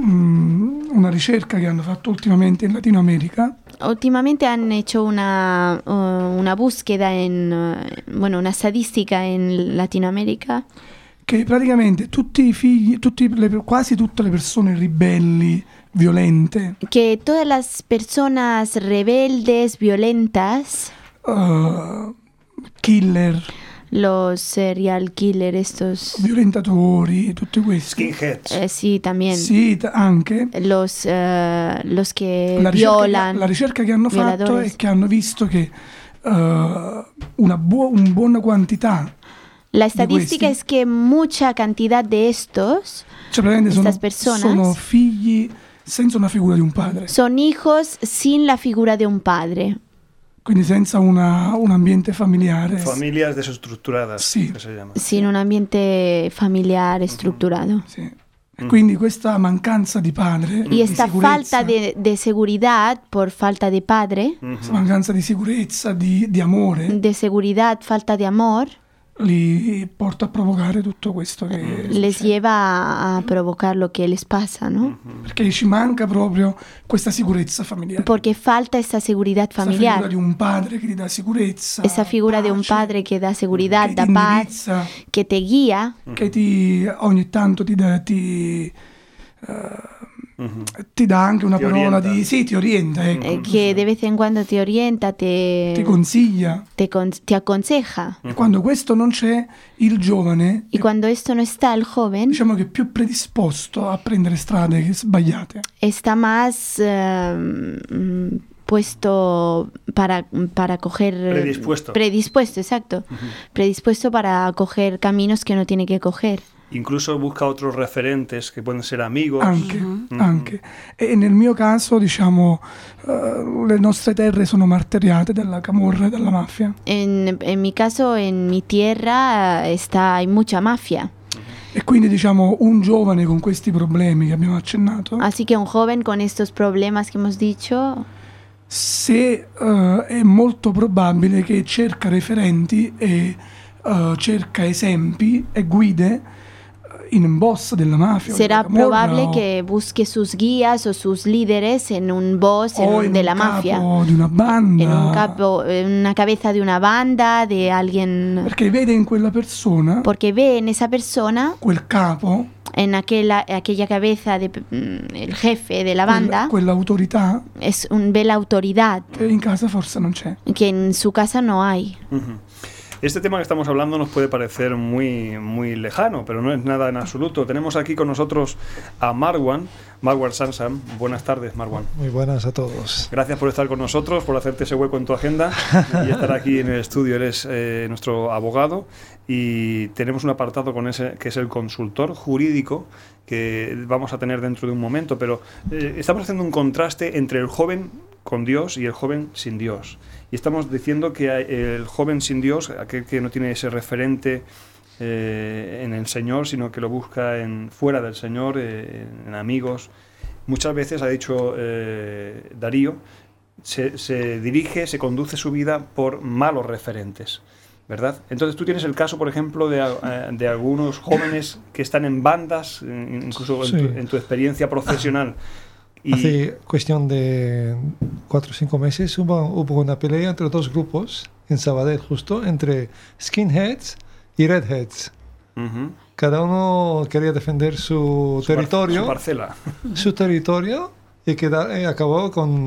Speaker 3: mm, una ricerca che hanno fatto ultimamente in Latino America
Speaker 4: Últimamente han hecho una, uh, una búsqueda en, uh, bueno, una estadística en Latinoamérica
Speaker 3: che praticamente tutti i figli, tutti le, quasi tutte le persone ribelli, violente,
Speaker 4: que todas las personas rebeldes, violentas,
Speaker 3: uh, killer,
Speaker 4: los serial killer, estos,
Speaker 3: violentatori, tutti questi.
Speaker 2: Skinheads.
Speaker 4: eh, sí, también,
Speaker 3: Sì, t- anche.
Speaker 4: los, eh, los que
Speaker 3: La ricerca, che,
Speaker 4: violan,
Speaker 3: la ricerca che hanno fatto
Speaker 4: violadores.
Speaker 3: è che hanno visto che uh, una, buo- una buona quantità,
Speaker 4: La estadística
Speaker 3: questi.
Speaker 4: es que mucha cantidad de estos
Speaker 3: cioè praticamente sono,
Speaker 4: Estas personas
Speaker 3: sono figli senza una figura di un padre,
Speaker 4: son hijos sin la figura de un padre,
Speaker 3: quindi senza una, un ambiente familiare.
Speaker 2: Familias desestructuradas,
Speaker 3: Sì.
Speaker 2: que se llama.
Speaker 4: sin un ambiente familiar estructurado.
Speaker 3: Sì. E quindi questa mancanza di padre,
Speaker 4: Y
Speaker 3: di
Speaker 4: esta
Speaker 3: sicurezza,
Speaker 4: falta de, de seguridad por falta de padre,
Speaker 3: questa mancanza di sicurezza, di, di amore,
Speaker 4: de seguridad, falta de amor,
Speaker 3: li porta a provocare tutto questo che
Speaker 4: les
Speaker 3: succede.
Speaker 4: lleva a, a provocar lo que les pasa, ¿no?
Speaker 3: Perché ci manca proprio questa sicurezza familiare.
Speaker 4: Porque falta esa seguridad
Speaker 3: Questa figura
Speaker 4: familiar,
Speaker 3: di un padre che ti dà sicurezza,
Speaker 4: esa figura de un
Speaker 3: pace,
Speaker 4: padre que da seguridad,
Speaker 3: che
Speaker 4: da
Speaker 3: ti
Speaker 4: paz,
Speaker 3: indirizza,
Speaker 4: que te guía,
Speaker 3: che ti ogni tanto ti dà, ti, eh, ti dà anche una
Speaker 2: Ti
Speaker 3: parola
Speaker 2: orienta.
Speaker 3: di... Sì, ti orienta, ecco.
Speaker 4: eh, que de vez en cuando te orienta,
Speaker 3: Ti
Speaker 4: te,
Speaker 3: consiglia.
Speaker 4: te, con- te aconseja.
Speaker 3: E quando questo non c'è, il giovane,
Speaker 4: Y cuando esto no está, el joven
Speaker 3: diciamo che è più predisposto a prendere strade sbagliate.
Speaker 4: está más, eh, mm, puesto para, para coger...
Speaker 2: Predispuesto.
Speaker 4: Predispuesto, exacto.
Speaker 2: Uh-huh.
Speaker 4: Predispuesto para coger caminos que no tiene que coger.
Speaker 2: Incluso busca otros referentes che possono essere amigos.
Speaker 3: Anche,
Speaker 2: uh-huh.
Speaker 3: anche. E nel mio caso, diciamo, uh, le nostre terre sono martoriate dalla camorra e dalla mafia.
Speaker 4: En, en mi caso, en mi tierra está, hay mucha mafia.
Speaker 3: E quindi, diciamo, un giovane con questi problemi che abbiamo accennato...
Speaker 4: Así que un joven con estos problemas que hemos dicho...
Speaker 3: Se uh, è molto probabile che cerca referenti e uh, cerca esempi e guide in un boss della mafia.
Speaker 4: Será
Speaker 3: Camorra,
Speaker 4: probable
Speaker 3: o,
Speaker 4: que busque sus guías o sus líderes en un boss en
Speaker 3: o
Speaker 4: un,
Speaker 3: in
Speaker 4: de
Speaker 3: un
Speaker 4: la mafia.
Speaker 3: capo di una banda.
Speaker 4: En un capo, en una cabeza de una banda, de alguien.
Speaker 3: Perché vede in quella persona.
Speaker 4: Porque ve en esa persona.
Speaker 3: Quel capo.
Speaker 4: En aquella, aquella cabeza de mm, el jefe de la banda.
Speaker 3: Quella autorità.
Speaker 4: Es un, ve la autoridad.
Speaker 3: Che in casa forse non c'è.
Speaker 4: Que en su casa no hay.
Speaker 2: Uh-huh. Este tema que estamos hablando nos puede parecer muy, muy lejano, pero no es nada en absoluto. Tenemos aquí con nosotros a Marwan, Marwan Sansam. Buenas tardes, Marwan.
Speaker 11: Muy buenas a todos.
Speaker 2: Gracias por estar con nosotros, por hacerte ese hueco en tu agenda y estar aquí en el estudio. Eres eh, nuestro abogado y tenemos un apartado con ese que es el consultor jurídico que vamos a tener dentro de un momento, pero eh, estamos haciendo un contraste entre el joven con Dios y el joven sin Dios. Y estamos diciendo que el joven sin Dios, aquel que no tiene ese referente eh, en el Señor, sino que lo busca en, fuera del Señor, eh, en amigos, muchas veces, ha dicho eh, Darío, se, se dirige, se conduce su vida por malos referentes, ¿verdad? Entonces tú tienes el caso, por ejemplo, de, de algunos jóvenes que están en bandas, incluso en, sí. tu, en tu experiencia profesional.
Speaker 11: Y hace cuestión de cuatro o cinco meses hubo, hubo una pelea entre dos grupos en Sabadell, justo, entre skinheads y redheads.
Speaker 2: Uh-huh.
Speaker 11: Cada uno quería defender su,
Speaker 2: su
Speaker 11: territorio,
Speaker 2: su parcela.
Speaker 11: Su territorio, y, queda, y acabó con,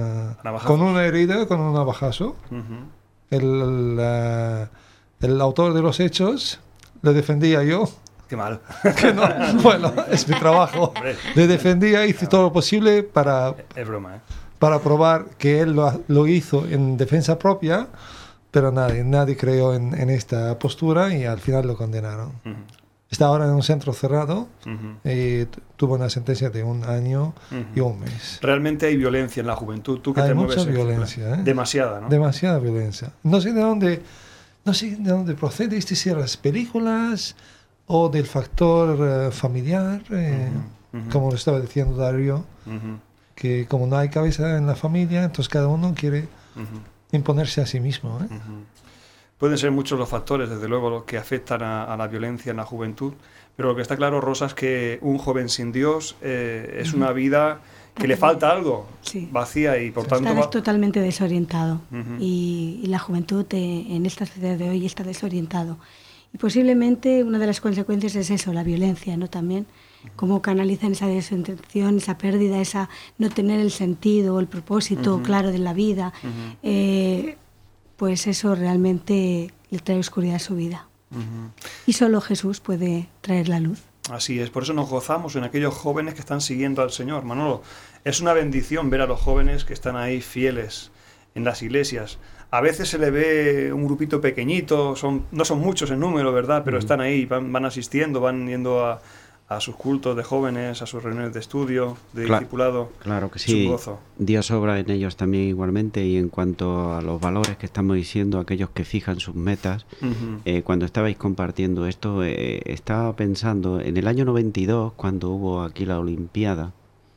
Speaker 11: uh, con una herida, con un navajazo.
Speaker 2: Uh-huh.
Speaker 11: El, el, uh, el autor de los hechos le defendía yo.
Speaker 2: Qué mal.
Speaker 11: Que no, bueno, es mi trabajo. Le defendía, hice todo lo posible para,
Speaker 2: es broma, ¿eh?
Speaker 11: para probar que él lo, lo hizo en defensa propia, pero nadie, nadie creyó en, en esta postura y al final lo condenaron. Uh-huh. Está ahora en un centro cerrado uh-huh. y t- tuvo una sentencia de un año uh-huh. y un mes.
Speaker 2: Realmente hay violencia en la juventud. Tú que
Speaker 11: hay
Speaker 2: te
Speaker 11: mucha
Speaker 2: mueves
Speaker 11: violencia. ¿eh?
Speaker 2: Demasiada, ¿no?
Speaker 11: Demasiada violencia. No sé de dónde, no sé de dónde procede, este si las películas o del factor uh, familiar, eh, uh-huh, uh-huh. como lo estaba diciendo Darío, uh-huh. que como no hay cabeza en la familia, entonces cada uno quiere uh-huh. imponerse a sí mismo. ¿eh?
Speaker 2: Uh-huh. Pueden ser muchos los factores, desde luego, los que afectan a, a la violencia en la juventud, pero lo que está claro, Rosa, es que un joven sin Dios eh, es uh-huh. una vida que le falta algo,
Speaker 5: sí.
Speaker 2: vacía y por tanto...
Speaker 5: Está
Speaker 2: va...
Speaker 5: totalmente desorientado
Speaker 2: uh-huh.
Speaker 5: y, y la juventud eh, en esta sociedad de hoy está desorientado. Y posiblemente una de las consecuencias es eso, la violencia, ¿no? También, cómo canalizan esa desorientación, esa pérdida, esa no tener el sentido, el propósito uh-huh. claro de la vida, uh-huh. eh, pues eso realmente le trae oscuridad a su vida. Uh-huh. Y solo Jesús puede traer la luz.
Speaker 2: Así es, por eso nos gozamos en aquellos jóvenes que están siguiendo al Señor. Manolo, es una bendición ver a los jóvenes que están ahí fieles en las iglesias. A veces se le ve un grupito pequeñito, son, no son muchos en número, ¿verdad? Pero mm. están ahí, van, van asistiendo, van yendo a, a sus cultos de jóvenes, a sus reuniones de estudio, de
Speaker 6: Cla-
Speaker 2: discipulado.
Speaker 6: Claro que sí,
Speaker 2: su gozo.
Speaker 6: Dios obra en ellos también igualmente. Y en cuanto a los valores que estamos diciendo, aquellos que fijan sus metas, uh-huh. eh, cuando estabais compartiendo esto, eh, estaba pensando en el año noventa y dos, cuando hubo aquí la Olimpiada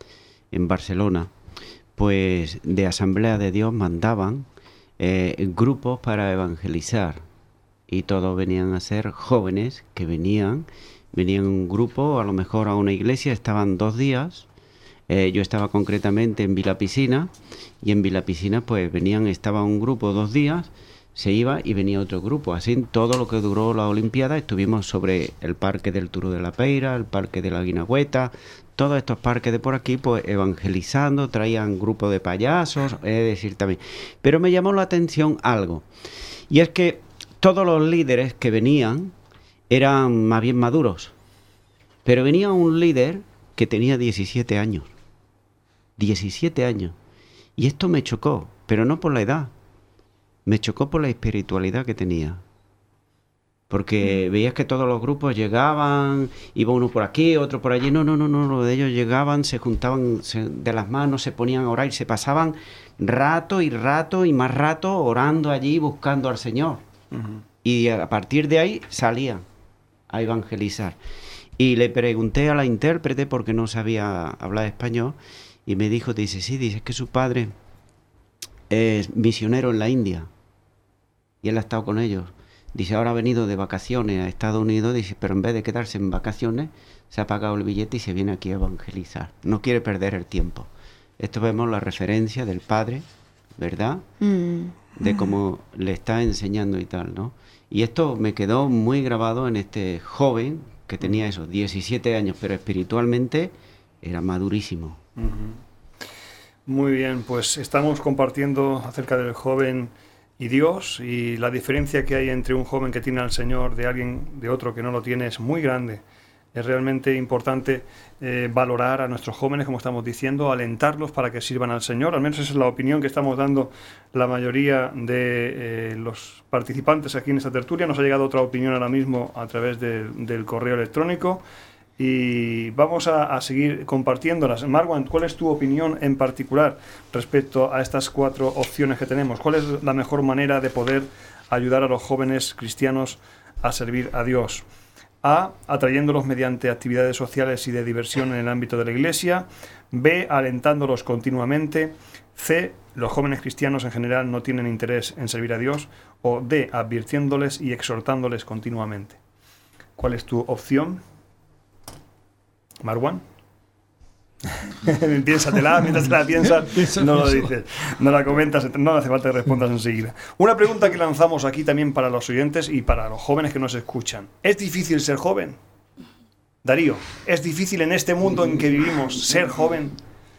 Speaker 6: en Barcelona, pues de Asamblea de Dios mandaban Eh, grupos para evangelizar y todos venían a ser jóvenes que venían, venían un grupo, a lo mejor a una iglesia, estaban dos días, eh, yo estaba concretamente en Vila Piscina y en Vila Piscina pues venían, estaba un grupo dos días, se iba y venía otro grupo, así todo lo que duró la Olimpiada estuvimos sobre el parque del Turo de la Peira, el parque de la Guinagüeta, todos estos parques de por aquí, pues evangelizando, traían grupos de payasos, es decir, también. Pero me llamó la atención algo, y es que todos los líderes que venían eran más bien maduros, pero venía un líder que tenía diecisiete años, diecisiete años, Y esto me chocó, pero no por la edad, me chocó por la espiritualidad que tenía. Porque veías que todos los grupos llegaban, iba uno por aquí, otro por allí. No, no, no, no, no. Ellos llegaban, se juntaban se, de las manos, se ponían a orar y se pasaban rato y rato y más rato orando allí, buscando al Señor. Uh-huh. Y a partir de ahí salían a evangelizar. Y le pregunté a la intérprete, porque no sabía hablar español, y me dijo, dice, sí, dice que su padre es misionero en la India. Y él ha estado con ellos. Dice, ahora ha venido de vacaciones a Estados Unidos, dice, pero en vez de quedarse en vacaciones, se ha pagado el billete y se viene aquí a evangelizar. No quiere perder el tiempo. Esto vemos la referencia del padre, ¿verdad? Mm. De cómo le está enseñando y tal, ¿no? Y esto me quedó muy grabado en este joven que tenía esos diecisiete años, pero espiritualmente era madurísimo.
Speaker 2: Uh-huh. Muy bien, pues estamos compartiendo acerca del joven y Dios, y la diferencia que hay entre un joven que tiene al Señor de alguien, de otro que no lo tiene, es muy grande. Es realmente importante eh, valorar a nuestros jóvenes, como estamos diciendo, alentarlos para que sirvan al Señor. Al menos esa es la opinión que estamos dando la mayoría de eh, los participantes aquí en esta tertulia. Nos ha llegado otra opinión ahora mismo a través de, del correo electrónico. Y vamos a, a seguir compartiéndolas. Marwan, ¿cuál es tu opinión en particular respecto a estas cuatro opciones que tenemos? ¿Cuál es la mejor manera de poder ayudar a los jóvenes cristianos a servir a Dios? A, atrayéndolos mediante actividades sociales y de diversión en el ámbito de la Iglesia. B, alentándolos continuamente. C, los jóvenes cristianos en general no tienen interés en servir a Dios. O D, advirtiéndoles y exhortándoles continuamente. ¿Cuál es tu opción, Marwan? Piénsatela, mientras te la piensas, no lo dices, no la comentas, no hace falta que respondas enseguida. Una pregunta que lanzamos aquí también para los oyentes y para los jóvenes que nos escuchan. ¿Es difícil ser joven? Darío, ¿es difícil en este mundo en que vivimos ser joven?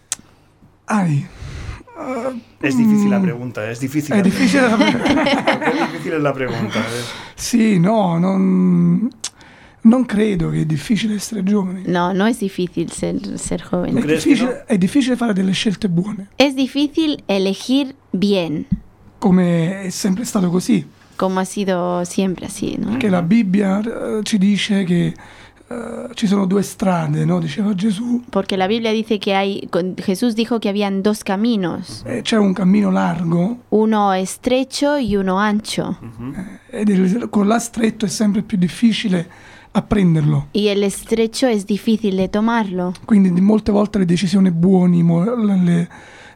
Speaker 3: Ay... Uh,
Speaker 2: es difícil la pregunta, es difícil.
Speaker 3: Es difícil la
Speaker 2: pregunta. ¿Qué difícil es la pregunta? Eh?
Speaker 3: Sì, no, non... Non credo che è difficile essere giovani.
Speaker 4: No, no es difícil ser, ser joven.
Speaker 3: È difficile, no? È difficile fare delle scelte buone.
Speaker 4: Es difícil elegir bien.
Speaker 3: Come è sempre stato così.
Speaker 4: Como ha sido siempre así, ¿no?
Speaker 3: Che la Bibbia uh, ci dice che uh, ci sono due strade, no? Diceva Gesù.
Speaker 4: Porque la Biblia dice que hay, Jesús dijo que habían dos caminos.
Speaker 3: Eh, c'è un cammino largo.
Speaker 4: Uno estrecho y uno ancho.
Speaker 3: Uh-huh. eh, ed il, con la stretto è sempre più difficile apprenderlo.
Speaker 4: Y el estrecho es difícil de tomarlo.
Speaker 3: Quindi molte volte le decisioni buone, le,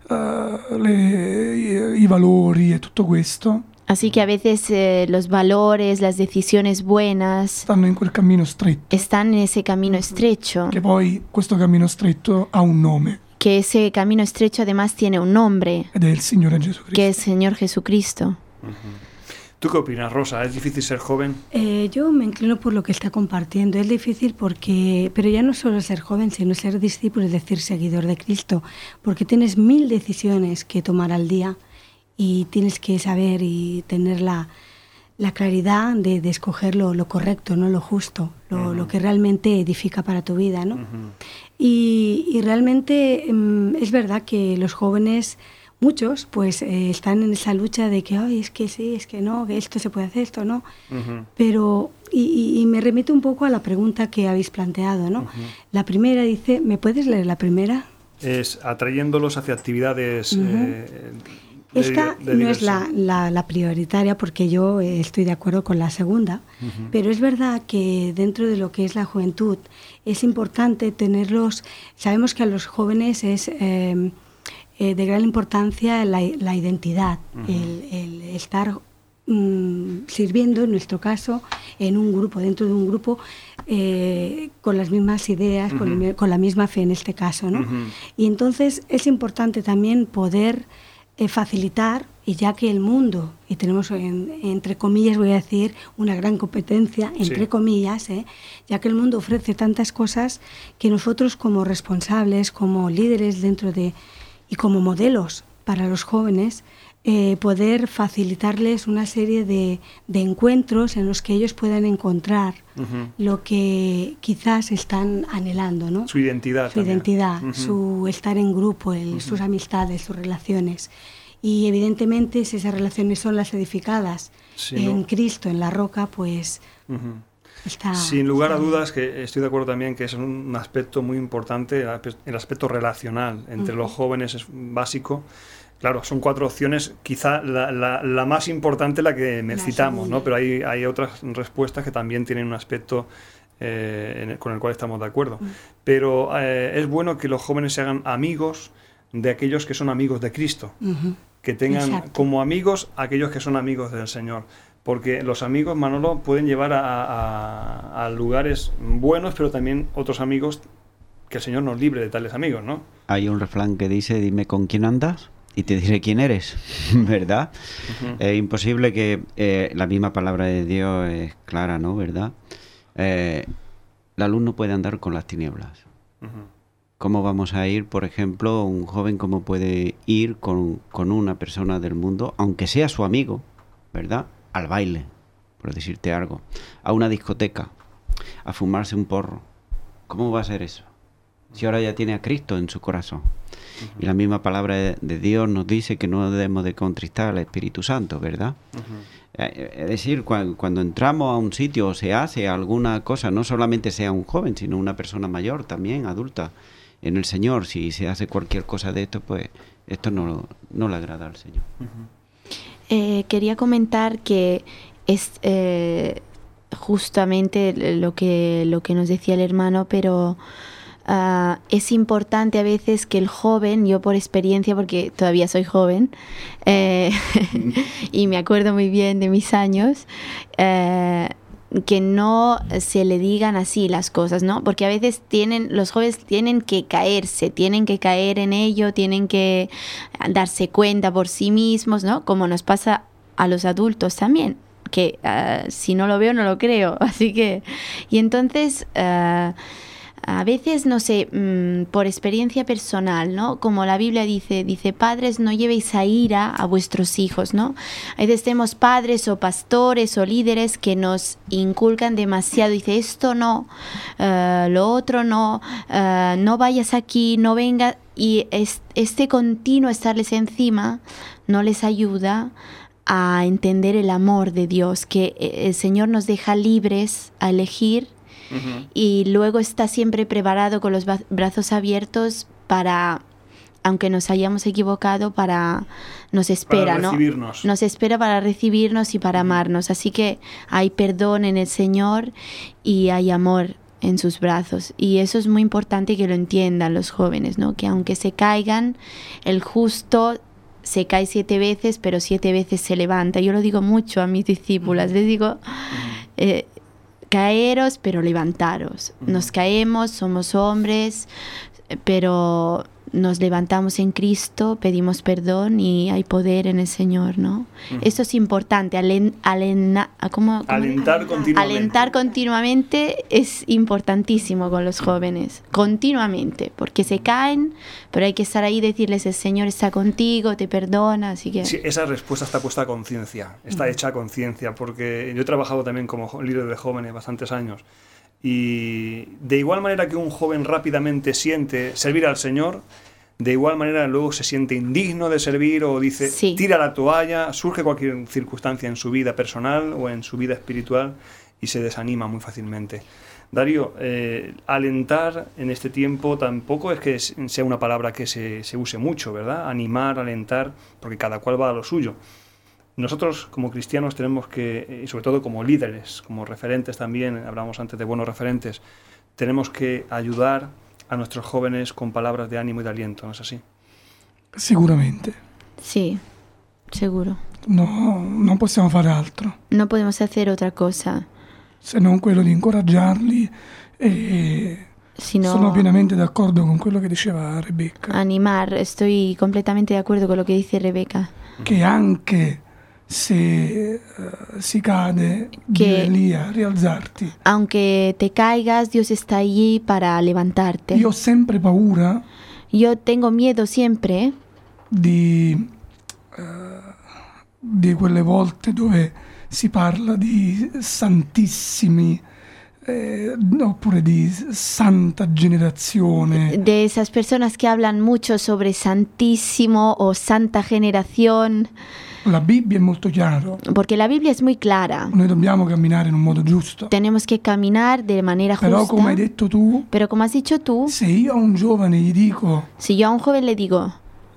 Speaker 3: uh, le, i, i valori e tutto questo.
Speaker 4: Así que a veces eh, los valores, las decisiones buenas
Speaker 3: stanno in quel cammino stretto.
Speaker 4: Están en ese camino estrecho.
Speaker 3: Che poi questo cammino stretto ha un nome.
Speaker 4: Que ese camino estrecho además tiene un nombre.
Speaker 3: Ed è il Signore Jesucristo.
Speaker 4: Que es Señor Jesucristo.
Speaker 2: Uh-huh. ¿Tú qué opinas, Rosa? ¿Es difícil ser joven?
Speaker 5: Eh, yo me inclino por lo que está compartiendo. Es difícil porque, pero ya no solo ser joven, sino ser discípulo, es decir, seguidor de Cristo, porque tienes mil decisiones que tomar al día y tienes que saber y tener la, la claridad de, de escoger lo, lo correcto, no lo justo, lo, uh-huh. lo que realmente edifica para tu vida, ¿no? Uh-huh. Y, y realmente um, es verdad que los jóvenes... Muchos pues eh, están en esa lucha de que ay, es que sí, es que no, que esto se puede hacer, esto no. Uh-huh. Pero, y, y me remito un poco a la pregunta que habéis planteado, ¿no? Uh-huh. La primera dice, ¿me puedes leer la primera?
Speaker 2: Es atrayéndolos hacia actividades... Uh-huh. eh, de,
Speaker 5: Esta
Speaker 2: de
Speaker 5: no es la, la, la prioritaria porque yo eh, estoy de acuerdo con la segunda, uh-huh. pero es verdad que dentro de lo que es la juventud es importante tenerlos, sabemos que a los jóvenes es... Eh, Eh, de gran importancia la, la identidad, uh-huh. el, el estar mm, sirviendo, en nuestro caso, en un grupo, dentro de un grupo, eh, con las mismas ideas, uh-huh. con, el, con la misma fe en este caso, ¿no? Uh-huh. Y entonces es importante también poder eh, facilitar, y ya que el mundo, y tenemos en, entre comillas, voy a decir, una gran competencia, entre sí. comillas, eh, ya que el mundo ofrece tantas cosas que nosotros como responsables, como líderes dentro de... y como modelos para los jóvenes, eh, poder facilitarles una serie de, de encuentros en los que ellos puedan encontrar uh-huh. lo que quizás están anhelando, ¿no?
Speaker 2: Su identidad.
Speaker 5: Su
Speaker 2: también.
Speaker 5: identidad, uh-huh. su estar en grupo, el, uh-huh. sus amistades, sus relaciones. Y evidentemente si esas relaciones son las edificadas sí, en ¿no? Cristo, en la roca, pues... Uh-huh. Está,
Speaker 2: Sin lugar
Speaker 5: está
Speaker 2: a dudas, que estoy de acuerdo también que es un aspecto muy importante, el aspecto relacional entre uh-huh. los jóvenes es básico. Claro, son cuatro opciones, quizá la, la, la más importante la que me la citamos, segunda. ¿no? Pero hay, hay otras respuestas que también tienen un aspecto eh, en el, con el cual estamos de acuerdo. Uh-huh. Pero eh, es bueno que los jóvenes se hagan amigos de aquellos que son amigos de Cristo, uh-huh. que tengan Exacto. como amigos a aquellos que son amigos del Señor. Porque los amigos, Manolo, pueden llevar a, a, a lugares buenos, pero también otros amigos, que el Señor nos libre de tales amigos, ¿no?
Speaker 6: Hay un refrán que dice, dime con quién andas y te diré quién eres, ¿verdad? Uh-huh. Es imposible que eh, la misma palabra de Dios es clara, ¿no? ¿Verdad? Eh, la luz no puede andar con las tinieblas. Uh-huh. ¿Cómo vamos a ir, por ejemplo, un joven cómo puede ir con, con una persona del mundo, aunque sea su amigo, ¿verdad?, al baile, por decirte algo, a una discoteca, a fumarse un porro? ¿Cómo va a ser eso? Si ahora ya tiene a Cristo en su corazón. Uh-huh. Y la misma palabra de Dios nos dice que no debemos de contristar al Espíritu Santo, ¿verdad? Uh-huh. Eh, es decir, cuando, cuando entramos a un sitio o se hace alguna cosa, no solamente sea un joven, sino una persona mayor también, adulta, en el Señor, si se hace cualquier cosa de esto, pues esto no, no le agrada al Señor.
Speaker 4: Uh-huh. Eh, quería comentar que es eh, justamente lo que, lo que nos decía el hermano, pero uh, es importante a veces que el joven, yo por experiencia, porque todavía soy joven, eh, y me acuerdo muy bien de mis años, eh, que no se le digan así las cosas, ¿no? Porque a veces tienen, los jóvenes tienen que caerse, tienen que caer en ello, tienen que darse cuenta por sí mismos, ¿no? Como nos pasa a los adultos también, que uh, si no lo veo no lo creo, así que... Y entonces... Uh, a veces, no sé, mmm, por experiencia personal, ¿no? Como la Biblia dice, dice, padres, no llevéis a ira a vuestros hijos, ¿no? A veces tenemos padres o pastores o líderes que nos inculcan demasiado. Dice, esto no, uh, lo otro no, uh, no vayas aquí, no vengas. Y es, este continuo estarles encima no les ayuda a entender el amor de Dios, que el Señor nos deja libres a elegir. Uh-huh. Y luego está siempre preparado con los brazos abiertos para, aunque nos hayamos equivocado, para nos espera,
Speaker 2: para recibirnos.
Speaker 4: ¿no? Nos espera para recibirnos y para uh-huh. amarnos. Así que hay perdón en el Señor y hay amor en sus brazos. Y eso es muy importante que lo entiendan los jóvenes, ¿no? Que aunque se caigan, el justo se cae siete veces, pero siete veces se levanta. Yo lo digo mucho a mis discípulas. Uh-huh. Les digo... Uh-huh. Eh, caeros, pero levantaros. Uh-huh. Nos caemos, somos hombres, pero nos levantamos en Cristo, pedimos perdón y hay poder en el Señor, ¿no? Uh-huh. Eso es importante. Alen, alena, ¿cómo, cómo
Speaker 2: alentar continuamente.
Speaker 4: Alentar continuamente es importantísimo con los jóvenes. Continuamente, porque se caen, pero hay que estar ahí y decirles, el Señor está contigo, te perdona, así que...
Speaker 2: Sí, esa respuesta está puesta a conciencia, está uh-huh. hecha a conciencia, porque yo he trabajado también como líder de jóvenes bastantes años, y de igual manera que un joven rápidamente siente servir al Señor, de igual manera luego se siente indigno de servir o dice, sí. tira la toalla, surge cualquier circunstancia en su vida personal o en su vida espiritual y se desanima muy fácilmente. Darío, eh, alentar en este tiempo tampoco es que sea una palabra que se, se use mucho, ¿verdad? Animar, alentar, porque cada cual va a lo suyo. Nosotros como cristianos tenemos que, y sobre todo como líderes, como referentes también, hablamos antes de buenos referentes, tenemos que ayudar a nuestros jóvenes con palabras de ánimo y de aliento, ¿no es así?
Speaker 3: Sicuramente.
Speaker 4: Sí, seguro.
Speaker 3: No, non possiamo fare altro.
Speaker 4: No podemos hacer otra cosa.
Speaker 3: Se non quello di incoraggiarli e... Sino sono pienamente d'accordo con quello che diceva Rebecca.
Speaker 4: Animar, estoy completamente de acuerdo con lo que dice Rebecca.
Speaker 3: Che anche se uh, si cade, Dio è lì a rialzarti.
Speaker 4: Aunque te caigas, Dios está allí para levantarte.
Speaker 3: Io ho sempre paura.
Speaker 4: Yo tengo miedo siempre
Speaker 3: di uh, di quelle volte dove si parla di santissimi, eh, oppure di santa generazione.
Speaker 4: De esas personas que hablan mucho sobre santísimo o santa generación.
Speaker 3: La Bibbia è molto chiara.
Speaker 4: Porque la Biblia es muy clara.
Speaker 3: Noi dobbiamo camminare in un modo giusto.
Speaker 4: Tenemos que caminar de manera justa.
Speaker 3: Però come hai detto tu,
Speaker 4: Pero como has dicho tú,
Speaker 3: se io a un giovane gli dico,
Speaker 4: si yo a un joven le digo,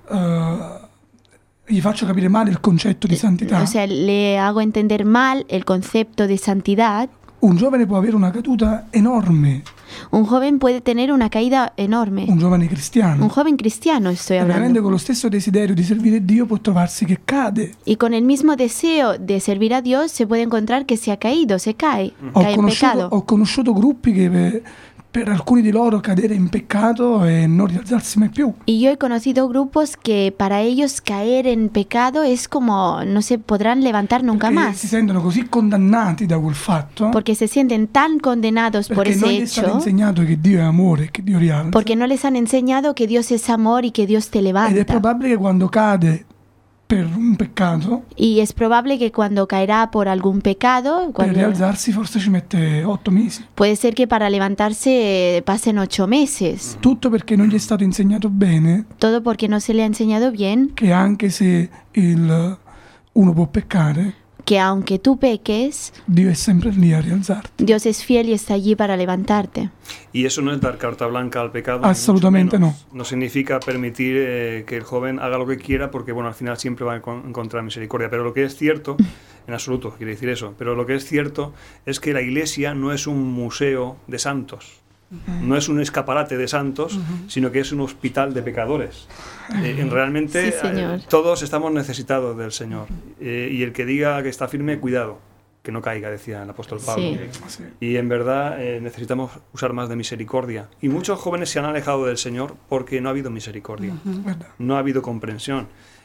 Speaker 3: uh, gli faccio capire male il concetto di santità,
Speaker 4: o sea, le hago entender mal el concepto de santidad,
Speaker 3: un giovane può avere una caduta enorme.
Speaker 4: Un joven puede tener una caída enorme.
Speaker 3: Un giovane cristiano.
Speaker 4: Un joven cristiano estoy
Speaker 3: E
Speaker 4: hablando.
Speaker 3: veramente con lo stesso desiderio di servire Dio può trovarsi che cade.
Speaker 4: Y con el mismo deseo de servir a Dios se puede encontrar que se ha caído, se cae,
Speaker 3: Ho
Speaker 4: cae en
Speaker 3: conosciuto,
Speaker 4: pecado.
Speaker 3: ho conosciuto gruppi che per, per alcuni di loro cadere in peccato e non rialzarsi mai più.
Speaker 4: Y yo he conocido grupos que para ellos caer en pecado es como no se podrán levantar nunca
Speaker 3: Perché
Speaker 4: más.
Speaker 3: si sentono così condannati da quel fatto.
Speaker 4: Porque se sienten tan condenados por
Speaker 3: Perché non
Speaker 4: ese
Speaker 3: gli è stato
Speaker 4: hecho.
Speaker 3: insegnato che Dio è amore e che Dio rialza.
Speaker 4: Porque no les han enseñado que Dios es amor y que Dios te
Speaker 3: Ed è
Speaker 4: levanta.
Speaker 3: probabile che quando cade per un peccato,
Speaker 4: Y es probable que cuando caerá por algún pecado,
Speaker 3: per
Speaker 4: cuando-
Speaker 3: rialzarsi forse ci mette otto mesi.
Speaker 4: puede ser que para levantarse eh, pasen ocho meses.
Speaker 3: Tutto perché non gli è stato insegnato bene
Speaker 4: Todo porque no se le ha enseñado bien
Speaker 3: che anche se il, uno può peccare,
Speaker 4: que aunque tú peques,
Speaker 3: Dio è sempre lì a rialzarti.
Speaker 4: Dios es fiel y está allí para levantarte.
Speaker 2: Y eso no es dar carta blanca al pecado. ni
Speaker 3: Absolutamente
Speaker 2: mucho menos. No significa permitir eh, que el joven haga lo que quiera porque, bueno, al final siempre va a encon- encontrar misericordia. Pero lo que es cierto, en absoluto quiere decir eso, pero lo que es cierto es que la Iglesia no es un museo de santos. No es un escaparate de santos, sino que es un hospital de pecadores. Eh, realmente
Speaker 4: Sí, señor.
Speaker 2: eh, todos estamos necesitados del Señor. Eh, y el que diga que está firme, cuidado, que no caiga, decía el apóstol Pablo.
Speaker 4: Sí.
Speaker 2: Y en verdad eh, necesitamos usar más de misericordia. Y muchos jóvenes se han alejado del Señor porque no ha habido misericordia,
Speaker 3: Verdad.
Speaker 2: no ha habido comprensión.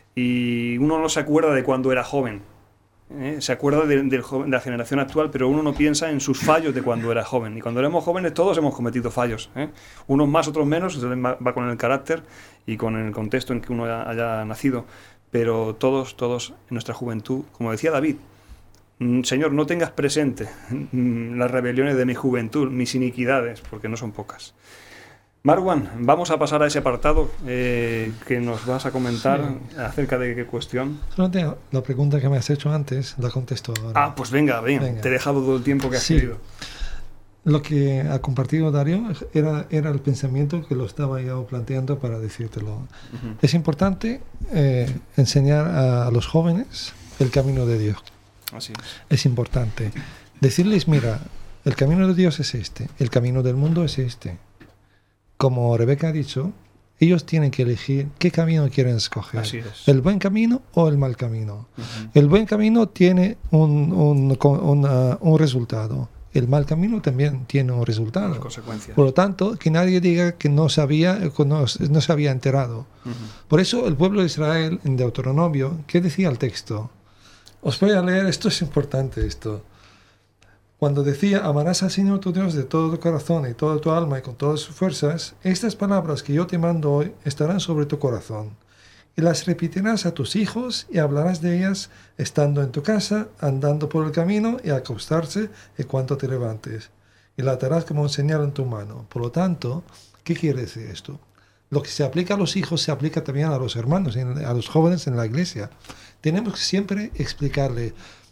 Speaker 2: Y uno no se acuerda de cuando era joven. ¿eh? Se acuerda de, del joven- de la generación actual, pero uno no piensa en sus fallos de cuando era joven. Y cuando éramos jóvenes todos hemos cometido fallos. ¿eh? Unos más, otros menos, entonces va, va con el carácter y con el contexto en que uno haya, haya nacido. Pero todos, todos en nuestra juventud, como decía David, mm, Señor, no tengas presente mm, las rebeliones de mi juventud, mis iniquidades, porque no son pocas. Marwan, vamos a pasar a ese apartado eh, que nos vas a comentar
Speaker 11: Sí.
Speaker 2: acerca de qué cuestión.
Speaker 11: Solamente la pregunta que me has hecho antes la contesto ahora.
Speaker 2: Ah, pues venga, venga,
Speaker 11: Venga.
Speaker 2: te he dejado todo el tiempo que has
Speaker 11: Sí.
Speaker 2: querido.
Speaker 11: Lo que ha compartido Darío era, era el pensamiento que lo estaba yo planteando para decírtelo.
Speaker 2: Ujú.
Speaker 11: Es importante eh, enseñar a, a los jóvenes el camino de Dios.
Speaker 2: Así es.
Speaker 11: Es importante. Decirles, mira, el camino de Dios es este, el camino del mundo es este. Como Rebeca ha dicho, ellos tienen que elegir qué camino quieren escoger.
Speaker 2: Así es.
Speaker 11: El buen camino o el mal camino.
Speaker 2: Ujú.
Speaker 11: El buen camino tiene un, un, con- una- un resultado. El mal camino también tiene un resultado.
Speaker 2: Las consecuencias.
Speaker 11: Por lo tanto, que nadie diga que no sabía, que no, no se había enterado.
Speaker 2: Ujú.
Speaker 11: Por eso el pueblo de Israel en Deuteronomio, ¿qué decía el texto? Os voy a leer, esto es importante esto. Cuando decía, amarás al Señor tu Dios de todo tu corazón y toda tu alma y con todas sus fuerzas, estas palabras que yo te mando hoy estarán sobre tu corazón. Y las repetirás a tus hijos y hablarás de ellas estando en tu casa, andando por el camino y al acostarse y cuando te levantes. Y la atarás como un señal en tu mano. Por lo tanto, ¿qué quiere decir esto? Lo que se aplica a los hijos se aplica también a los hermanos, a los jóvenes en la iglesia. Tenemos que siempre explicarle,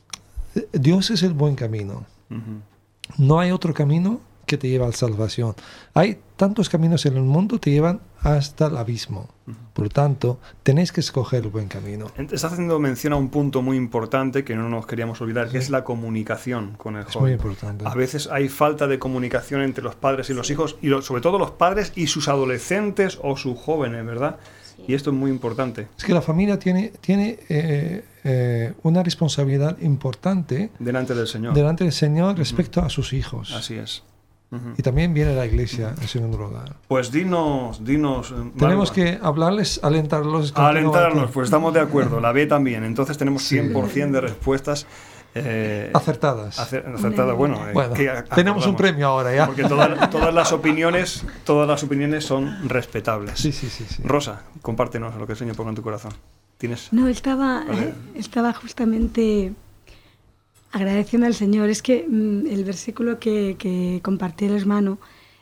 Speaker 11: Dios es el buen camino.
Speaker 2: Ujú.
Speaker 11: No hay otro camino que te lleva a la salvación. Hay tantos caminos en el mundo que te llevan hasta el abismo. Por lo tanto, tenéis que escoger el buen camino.
Speaker 2: Estás haciendo mención a un punto muy importante que no nos queríamos olvidar, que es la comunicación con el
Speaker 11: Es
Speaker 2: joven.
Speaker 11: muy importante.
Speaker 2: A veces hay falta de comunicación entre los padres y los hijos, y lo- sobre todo los padres y sus adolescentes o sus jóvenes, ¿verdad? Y esto es muy importante.
Speaker 11: Es que la familia tiene, tiene eh, eh, una responsabilidad importante
Speaker 2: Delante del Señor.
Speaker 11: delante del Señor respecto a sus hijos.
Speaker 2: Así es. Ujú.
Speaker 11: Y también viene la iglesia en segundo lugar.
Speaker 2: Pues dinos, dinos. eh,
Speaker 11: Tenemos
Speaker 2: Marwa.
Speaker 11: que hablarles, alentarlos.
Speaker 2: Alentarnos,
Speaker 11: continuamente.
Speaker 2: pues estamos de acuerdo. La B también. Entonces tenemos
Speaker 11: Sí.
Speaker 2: cien por ciento de respuestas eh,
Speaker 11: Acertadas.
Speaker 2: acer- acertadas. Bueno, eh,
Speaker 11: Bueno,
Speaker 2: que
Speaker 11: tenemos un
Speaker 2: acordamos.
Speaker 11: premio ahora ya.
Speaker 2: Porque todas, todas las opiniones, todas las opiniones son respetables.
Speaker 11: Sí, sí, sí, sí.
Speaker 2: Rosa, compártenos lo que el Señor ponga en tu corazón. ¿Tienes?
Speaker 5: No, estaba, eh, estaba justamente agradeciendo al Señor. Es que mm, el versículo que, que compartí el hermano,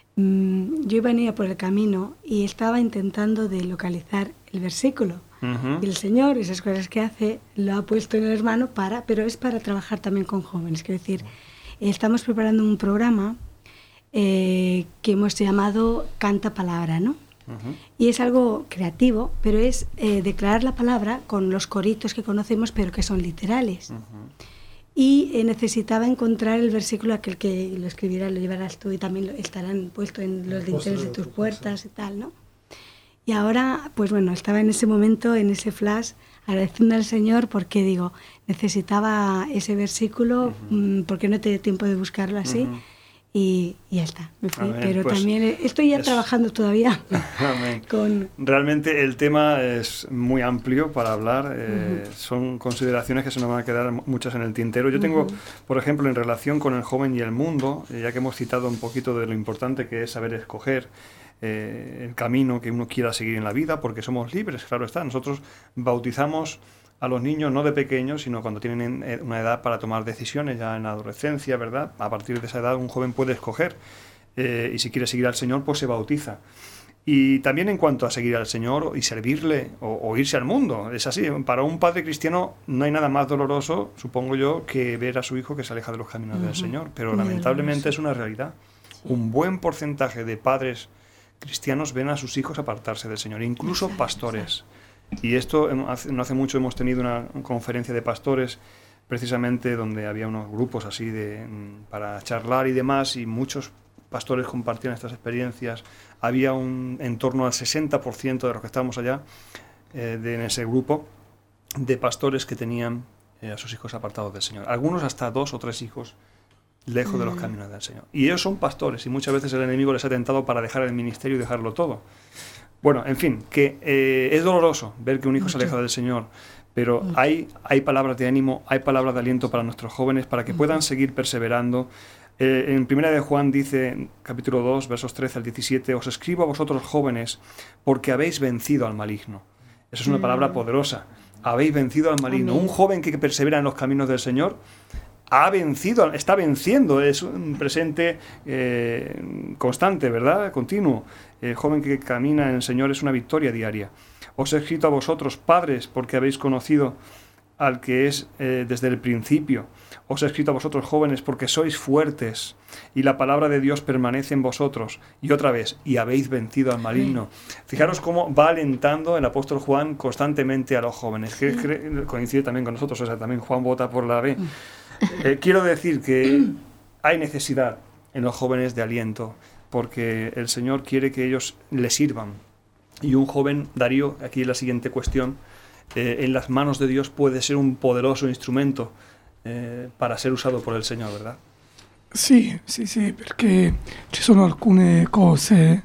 Speaker 5: mm, yo venía por el camino y estaba intentando de localizar el versículo. Uh-huh. Y el Señor, esas cosas que hace, lo ha puesto en el hermano para, pero es para trabajar también con jóvenes. Quiero decir, estamos preparando un programa eh, que hemos llamado Canta Palabra, ¿no? Uh-huh. Y es algo creativo, pero es eh, declarar la palabra con los coritos que conocemos, pero que son literales. Uh-huh. Y eh, necesitaba encontrar el versículo, aquel que lo escribiera, lo llevarás tú y también lo, estarán puestos en los dinteles de tus puertas y tal, ¿no? Y ahora, pues bueno, estaba en ese momento, en ese flash, agradeciendo al Señor porque digo, necesitaba ese versículo, uh-huh. mmm, porque no tenía tiempo de buscarlo así. Uh-huh. Y, y ya está, me fui. Amén. Pero pues también estoy ya es... trabajando todavía.
Speaker 2: Amén.
Speaker 5: Con...
Speaker 2: Realmente el tema es muy amplio para hablar, eh, uh-huh. son consideraciones que se nos van a quedar muchas en el tintero. Yo tengo, uh-huh. por ejemplo, en relación con el joven y el mundo, ya que hemos citado un poquito de lo importante que es saber escoger eh, el camino que uno quiera seguir en la vida, porque somos libres, claro está. Nosotros bautizamos a los niños no de pequeños, sino cuando tienen una edad para tomar decisiones, ya en la adolescencia, ¿verdad? A partir de esa edad un joven puede escoger eh, y si quiere seguir al Señor, pues se bautiza. Y también en cuanto a seguir al Señor y servirle o, o irse al mundo, es así. Para un padre cristiano no hay nada más doloroso, supongo yo, que ver a su hijo que se aleja de los caminos uh-huh. del Señor, pero muy lamentablemente doloroso. Es una realidad. Sí. Un buen porcentaje de padres cristianos ven a sus hijos apartarse del Señor, incluso exacto, pastores. Exacto. Y esto, no hace mucho hemos tenido una conferencia de pastores, precisamente donde había unos grupos así de, para charlar y demás, y muchos pastores compartían estas experiencias. Había un, en torno al sesenta por ciento de los que estábamos allá, eh, de, en ese grupo, de pastores que tenían eh, a sus hijos apartados del Señor. Algunos hasta dos o tres hijos lejos mm. de los caminos del Señor. Y ellos son pastores, y muchas veces el enemigo les ha tentado para dejar el ministerio y dejarlo todo. Bueno, en fin, que eh, es doloroso ver que un hijo Mucho. se aleja del Señor, pero hay, hay palabras de ánimo, hay palabras de aliento para nuestros jóvenes, para que puedan seguir perseverando. Eh, en Primera de Juan dice, capítulo dos, versos trece al diecisiete, os escribo a vosotros jóvenes, porque habéis vencido al maligno. Esa es una mm. palabra poderosa. Habéis vencido al maligno. Amén. Un joven que persevera en los caminos del Señor ha vencido, está venciendo, es un presente eh, constante, ¿verdad? Continuo. El joven que camina en el Señor es una victoria diaria. Os he escrito a vosotros, padres, porque habéis conocido al que es eh, desde el principio. Os he escrito a vosotros, jóvenes, porque sois fuertes y la palabra de Dios permanece en vosotros. Y otra vez, y habéis vencido al maligno. Fijaros cómo va alentando el apóstol Juan constantemente a los jóvenes, que sí. coincide también con nosotros, o sea, también Juan vota por la B. Eh, quiero decir que hay necesidad en los jóvenes de aliento, porque el Señor quiere que ellos le sirvan. Y un joven, Darío, aquí la siguiente cuestión, eh, en las manos de Dios puede ser un poderoso instrumento eh, para ser usado por el Señor, ¿verdad?
Speaker 3: Sì, sì, sì, perché ci sono alcune cose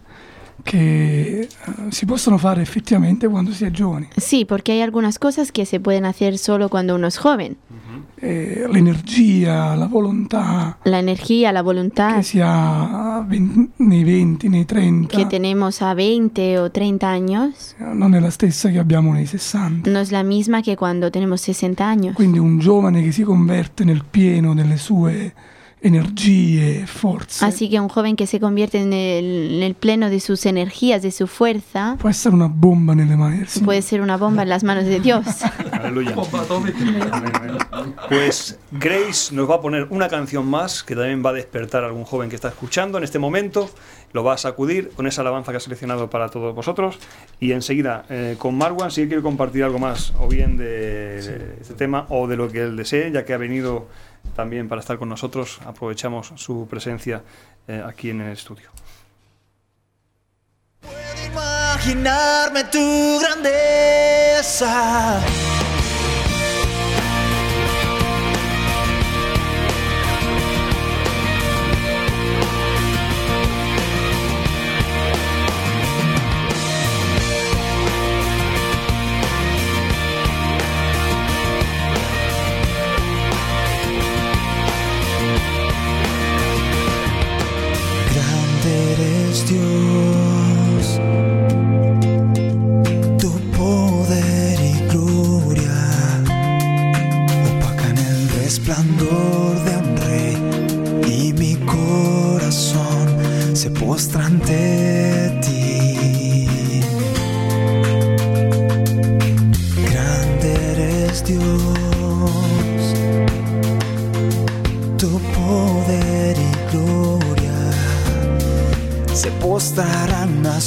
Speaker 3: que uh, si possono fare effettivamente quando si è giovani.
Speaker 4: Sí, porque hay algunas cosas que se pueden hacer solo cuando uno es joven.
Speaker 3: Uh-huh. Eh, l'energia, la volontà.
Speaker 4: La energía, la voluntad.
Speaker 3: Que si ha venti, nei venti, nei trenta.
Speaker 4: Que tenemos a veinte o treinta años.
Speaker 3: Non è la stessa che abbiamo nei sessanta.
Speaker 4: No es la misma que cuando tenemos sesenta años.
Speaker 3: Quindi un giovane che si converte nel pieno delle sue energie, forze.
Speaker 4: Así que un joven que se convierte en el, en el pleno de sus energías, de su fuerza,
Speaker 3: puede ser una bomba nelle mani del Signore.
Speaker 4: Puede ser una bomba en las manos de Dios.
Speaker 2: Aleluya. Pues Grace nos va a poner una canción más que también va a despertar a algún joven que está escuchando en este momento. Lo va a sacudir con esa alabanza que ha seleccionado para todos vosotros. Y enseguida, eh, con Marwan, si quiere compartir algo más, o bien de, sí. de este tema, o de lo que él desee, ya que ha venido también para estar con nosotros, aprovechamos su presencia eh, aquí en el estudio.
Speaker 12: Puedo imaginarme tu grandeza. Dios, tu poder y gloria.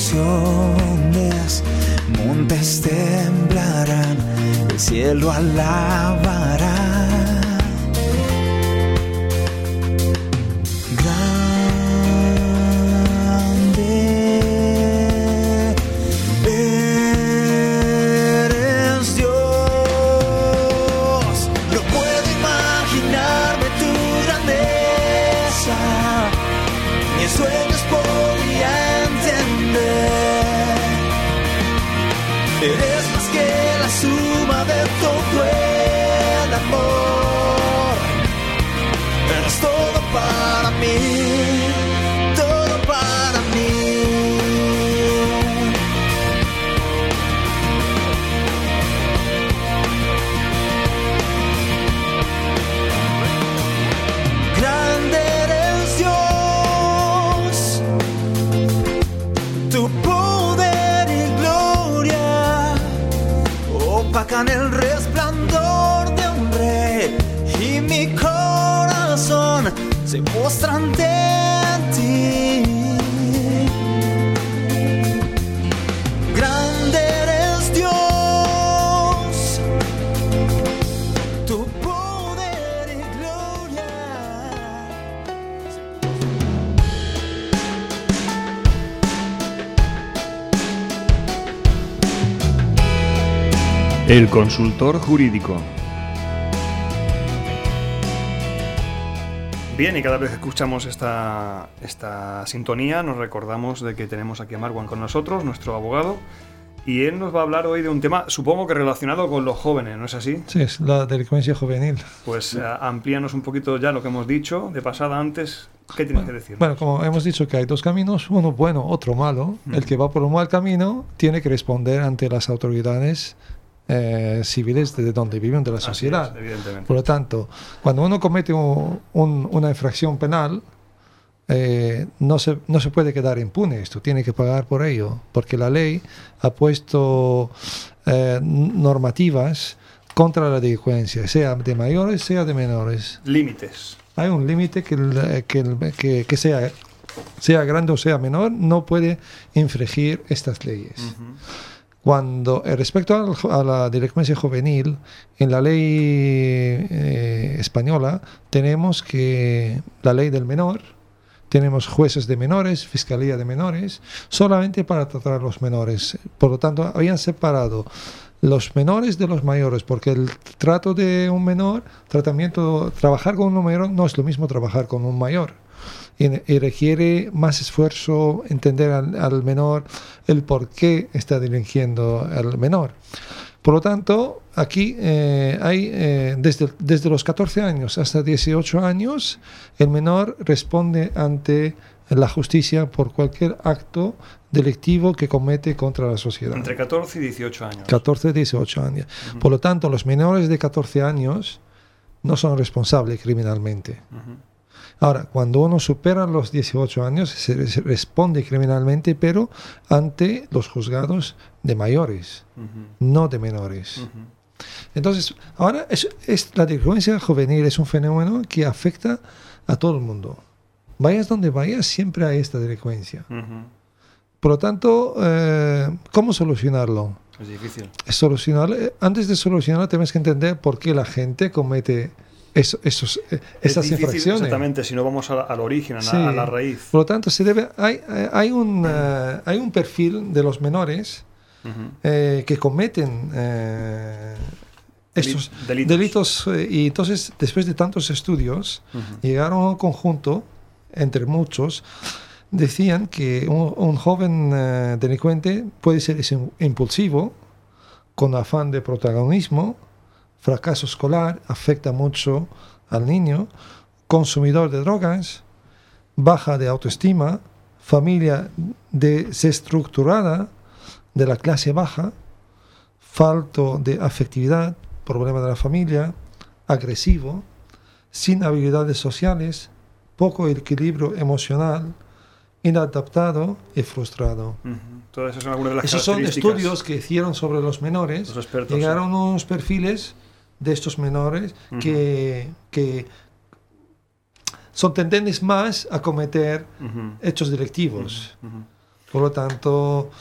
Speaker 12: canciones, montes temblarán, el cielo alabará. Para mí, todo para mí. Grande eres Dios, tu poder y gloria opacan el resplandor de un rey y mi corazón se postra ante ti. Grande eres Dios, tu poder y gloria.
Speaker 1: El consultor jurídico.
Speaker 2: Bien, y cada vez que escuchamos esta, esta sintonía nos recordamos de que tenemos aquí a Marwan con nosotros, nuestro abogado, y él nos va a hablar hoy de un tema, supongo que relacionado con los jóvenes, ¿no es así?
Speaker 11: Sí, es la delincuencia juvenil.
Speaker 2: Pues eh, amplíanos un poquito ya lo que hemos dicho de pasada antes. ¿Qué tienes
Speaker 11: bueno,
Speaker 2: que decir?
Speaker 11: Bueno, como hemos dicho que hay dos caminos, uno bueno, otro malo. Mm. El que va por un mal camino tiene que responder ante las autoridades Eh, civiles de donde viven de la sociedad.
Speaker 2: Es,
Speaker 11: por lo tanto, cuando uno comete un, un, una infracción penal, eh, no, se, no se puede quedar impune. Esto tiene que pagar por ello, porque la ley ha puesto eh, normativas contra la delincuencia, sea de mayores, sea de menores.
Speaker 2: Límites.
Speaker 11: Hay un límite que, que, que, que sea, sea grande o sea menor, no puede infringir estas leyes. Uh-huh. Cuando, eh, respecto a, a la delincuencia juvenil, en la ley eh, española tenemos que la ley del menor, tenemos jueces de menores, fiscalía de menores, solamente para tratar a los menores. Por lo tanto, habían separado los menores de los mayores, porque el trato de un menor, tratamiento, trabajar con un menor no es lo mismo trabajar con un mayor. Y, y requiere más esfuerzo entender al, al menor el por qué está delinquiendo al menor. Por lo tanto, aquí eh, hay eh, desde, desde los catorce años hasta dieciocho años, el menor responde ante la justicia por cualquier acto delictivo que comete contra la sociedad.
Speaker 2: Entre catorce y dieciocho años.
Speaker 11: catorce y dieciocho años. Uh-huh. Por lo tanto, los menores de catorce años no son responsables criminalmente. Uh-huh. Ahora, cuando uno supera los dieciocho años, se responde criminalmente, pero ante los juzgados de mayores, uh-huh. no de menores. Uh-huh. Entonces, ahora es, es, la delincuencia juvenil es un fenómeno que afecta a todo el mundo. Vayas donde vayas, siempre hay esta delincuencia. Uh-huh. Por lo tanto, eh, ¿cómo solucionarlo?
Speaker 2: Es difícil.
Speaker 11: Solucionarlo, antes de solucionarlo, tenemos que entender por qué la gente comete Eso, esos, eh, esas
Speaker 2: es difícil,
Speaker 11: infracciones.
Speaker 2: Exactamente, si no vamos a, al origen, a,
Speaker 11: sí.
Speaker 2: la, a la raíz.
Speaker 11: Por lo tanto, se debe, hay, hay, un, uh, hay un perfil de los menores uh-huh. eh, que cometen eh, estos delitos, delitos eh, y entonces, después de tantos estudios, uh-huh. llegaron a un conjunto, entre muchos, decían que un, un joven uh, delincuente puede ser impulsivo, con afán de protagonismo, fracaso escolar, afecta mucho al niño, consumidor de drogas, baja de autoestima, familia desestructurada de la clase baja, falto de afectividad, problema de la familia, agresivo, sin habilidades sociales, poco equilibrio emocional, inadaptado y frustrado.
Speaker 2: Uh-huh. Todas esas son algunas de las
Speaker 11: Esos son estudios que hicieron sobre los menores.
Speaker 2: Los expertos,
Speaker 11: llegaron
Speaker 2: sí.
Speaker 11: unos perfiles de estos menores uh-huh. que, que son tendentes más a cometer uh-huh. hechos delictivos.
Speaker 2: Uh-huh.
Speaker 11: Por lo tanto...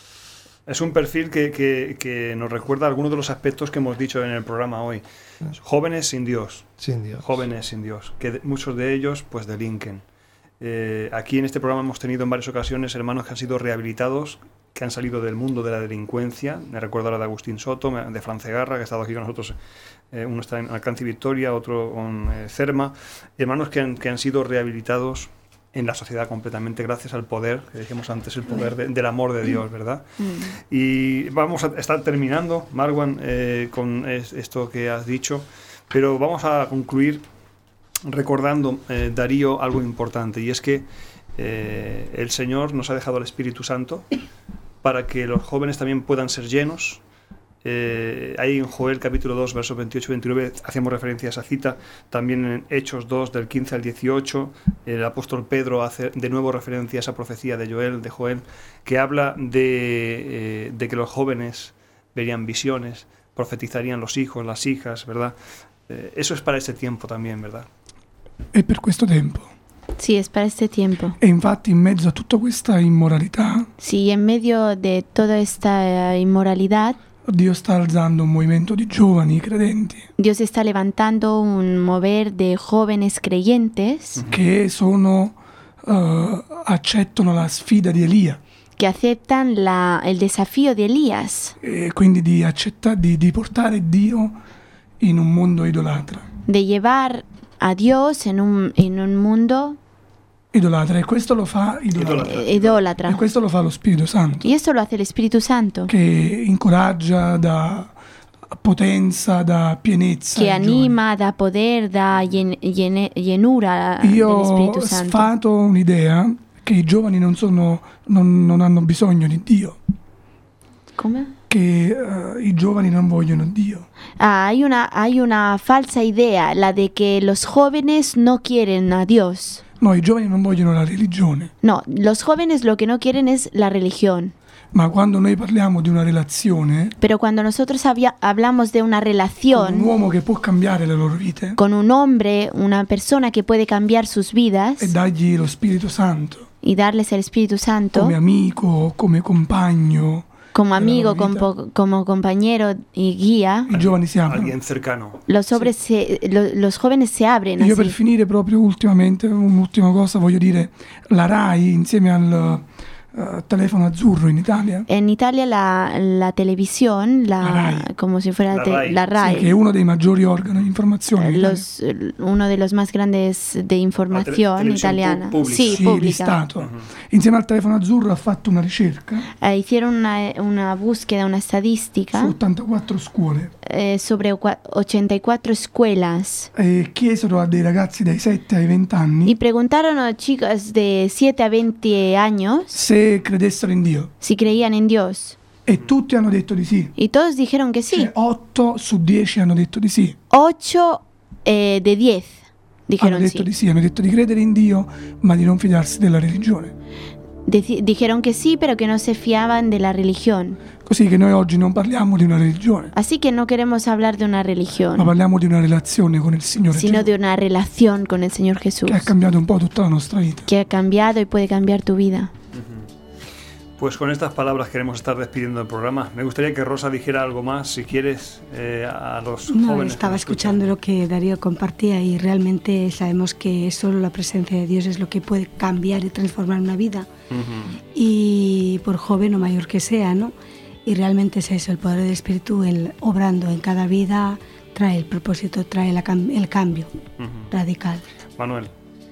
Speaker 2: Es un perfil que, que, que nos recuerda algunos de los aspectos que hemos dicho en el programa hoy. Jóvenes sin Dios.
Speaker 11: Sin Dios.
Speaker 2: Jóvenes sin Dios. Que de, muchos de ellos pues delinquen. Eh, aquí en este programa hemos tenido en varias ocasiones hermanos que han sido rehabilitados, que han salido del mundo de la delincuencia. Me recuerdo ahora de Agustín Soto, de Fran Cegarra, que ha estado aquí con nosotros. Eh, uno está en Alcance y Victoria, otro con eh, Cerma. Hermanos que han, que han sido rehabilitados en la sociedad completamente gracias al poder, que dijimos antes, el poder de, del amor de Dios, ¿verdad? Mm. Y vamos a estar terminando, Marwan, eh, con esto que has dicho, pero vamos a concluir recordando, eh, Darío, algo importante, y es que eh, el Señor nos ha dejado el Espíritu Santo para que los jóvenes también puedan ser llenos. Eh, ahí en Joel capítulo dos, versos veintiocho y veintinueve, hacemos referencia a esa cita. También en Hechos dos, del quince al dieciocho, el apóstol Pedro hace de nuevo referencia a esa profecía de Joel, de Joel, que habla de, eh, de que los jóvenes verían visiones, profetizarían los hijos, las hijas, ¿verdad? Eh, eso es para este tiempo también, ¿verdad?
Speaker 3: È per questo tempo.
Speaker 4: Sì, è per este tiempo.
Speaker 3: E infatti in mezzo a tutta questa immoralità,
Speaker 4: Sí, en medio de toda esta eh, inmoralidad,
Speaker 3: Dio sta alzando un movimento di giovani credenti
Speaker 4: Dios está levantando un mover de jóvenes creyentes
Speaker 3: che sono uh, accettano la sfida di Elia,
Speaker 4: que aceptan la, el desafío de Elías,
Speaker 3: e quindi di, accetta, di, di portare Dio in un mondo idolatra.
Speaker 4: de llevar a Dios en un, en un mundo
Speaker 3: idolatra, e questo lo fa idolatra.
Speaker 4: idolatra.
Speaker 3: E questo lo fa lo Spirito Santo.
Speaker 4: Y esto lo hace el Espíritu Santo,
Speaker 3: che incoraggia, dà potenza, dà pienezza.
Speaker 4: que anima, da poder, da llen, llen, llenura del
Speaker 3: Io
Speaker 4: Espíritu Santo.
Speaker 3: sfato un'idea che i giovani non, sono, non, non hanno bisogno di Dio.
Speaker 4: ¿Cómo?
Speaker 3: Che uh, i giovani non vogliono Dio.
Speaker 4: Ah, hay una, hay una falsa idea, la de que los jóvenes no quieren a Dios.
Speaker 3: No, i giovani non vogliono la religione.
Speaker 4: No, los jóvenes lo que no quieren es la religión.
Speaker 3: Ma quando noi parliamo di una relazione,
Speaker 4: Pero cuando nosotros había, hablamos de una
Speaker 3: con un
Speaker 4: relación
Speaker 3: uomo che può cambiare le loro vite
Speaker 4: con un hombre, una persona que puede cambiar sus vidas
Speaker 3: e dargli lo Spirito Santo
Speaker 4: y darles el Espíritu Santo
Speaker 3: come amico, come compagno,
Speaker 4: como amigo, como, como compañero y guía,
Speaker 3: i giovani si aprono.
Speaker 2: Alguien cercano.
Speaker 4: los, hombres se, lo, los jóvenes se abren
Speaker 3: Io
Speaker 4: así.
Speaker 3: per finire proprio ultimamente, un'ultima cosa, voglio dire, la RAI insieme al uh, telefono azzurro in Italia,
Speaker 4: En Italia la, la televisión, la,
Speaker 3: La RAI.
Speaker 4: como si fuera
Speaker 2: La
Speaker 4: te-
Speaker 2: RAI.
Speaker 4: la RAI,
Speaker 3: sì, che è uno dei maggiori organi di informazione in Italia.
Speaker 4: los, uno de los más grandes de información
Speaker 2: televisión
Speaker 4: italiana.
Speaker 2: pu- pública.
Speaker 4: Sí,
Speaker 3: Sì, di
Speaker 4: pública.
Speaker 3: Stato. Insieme al telefono azzurro ha fatto una ricerca
Speaker 4: Eh, hicieron una, una búsqueda, una
Speaker 3: su
Speaker 4: estadística
Speaker 3: ottantaquattro scuole
Speaker 4: eh, sobre cua- ochenta y cuatro escuelas
Speaker 3: e chiesero a dei ragazzi dai sette ai venti anni
Speaker 4: y preguntaron a chicas de siete a veinte años
Speaker 3: se credessero in Dio,
Speaker 4: si creían en Dios.
Speaker 3: e tutti hanno detto di sì.
Speaker 4: Y todos dijeron que sí.
Speaker 3: Cioè, otto su dieci hanno detto di sì.
Speaker 4: ocho eh, de diez
Speaker 3: Hanno
Speaker 4: dijeron
Speaker 3: detto
Speaker 4: sí.
Speaker 3: di sì, hanno detto di credere in Dio, ma di non fidarsi della religione.
Speaker 4: Deci- dijeron que sí, pero que no se fiaban de la religión.
Speaker 3: Così che noi oggi non parliamo di una religione,
Speaker 4: Así que no queremos hablar de una
Speaker 3: ma
Speaker 4: religión,
Speaker 3: parliamo di una relazione con il Signore
Speaker 4: sino
Speaker 3: Gesù,
Speaker 4: de una relación con el Señor Jesús,
Speaker 3: che ha cambiato un po' tutta la nostra vita.
Speaker 4: que ha cambiado y puede cambiar tu vida.
Speaker 2: Pues con estas palabras queremos estar despidiendo el programa. Me gustaría que Rosa dijera algo más, si quieres, eh, a los
Speaker 5: No,
Speaker 2: jóvenes.
Speaker 5: estaba
Speaker 2: que nos escuchan.
Speaker 5: escuchando lo que Darío compartía y realmente sabemos que solo la presencia de Dios es lo que puede cambiar y transformar una vida.
Speaker 2: Ujú.
Speaker 5: Y por joven o mayor que sea, ¿no? Y realmente es eso, el poder del Espíritu el, obrando en cada vida trae el propósito, trae la cam- el cambio
Speaker 2: Ujú.
Speaker 5: radical.
Speaker 2: Manuel.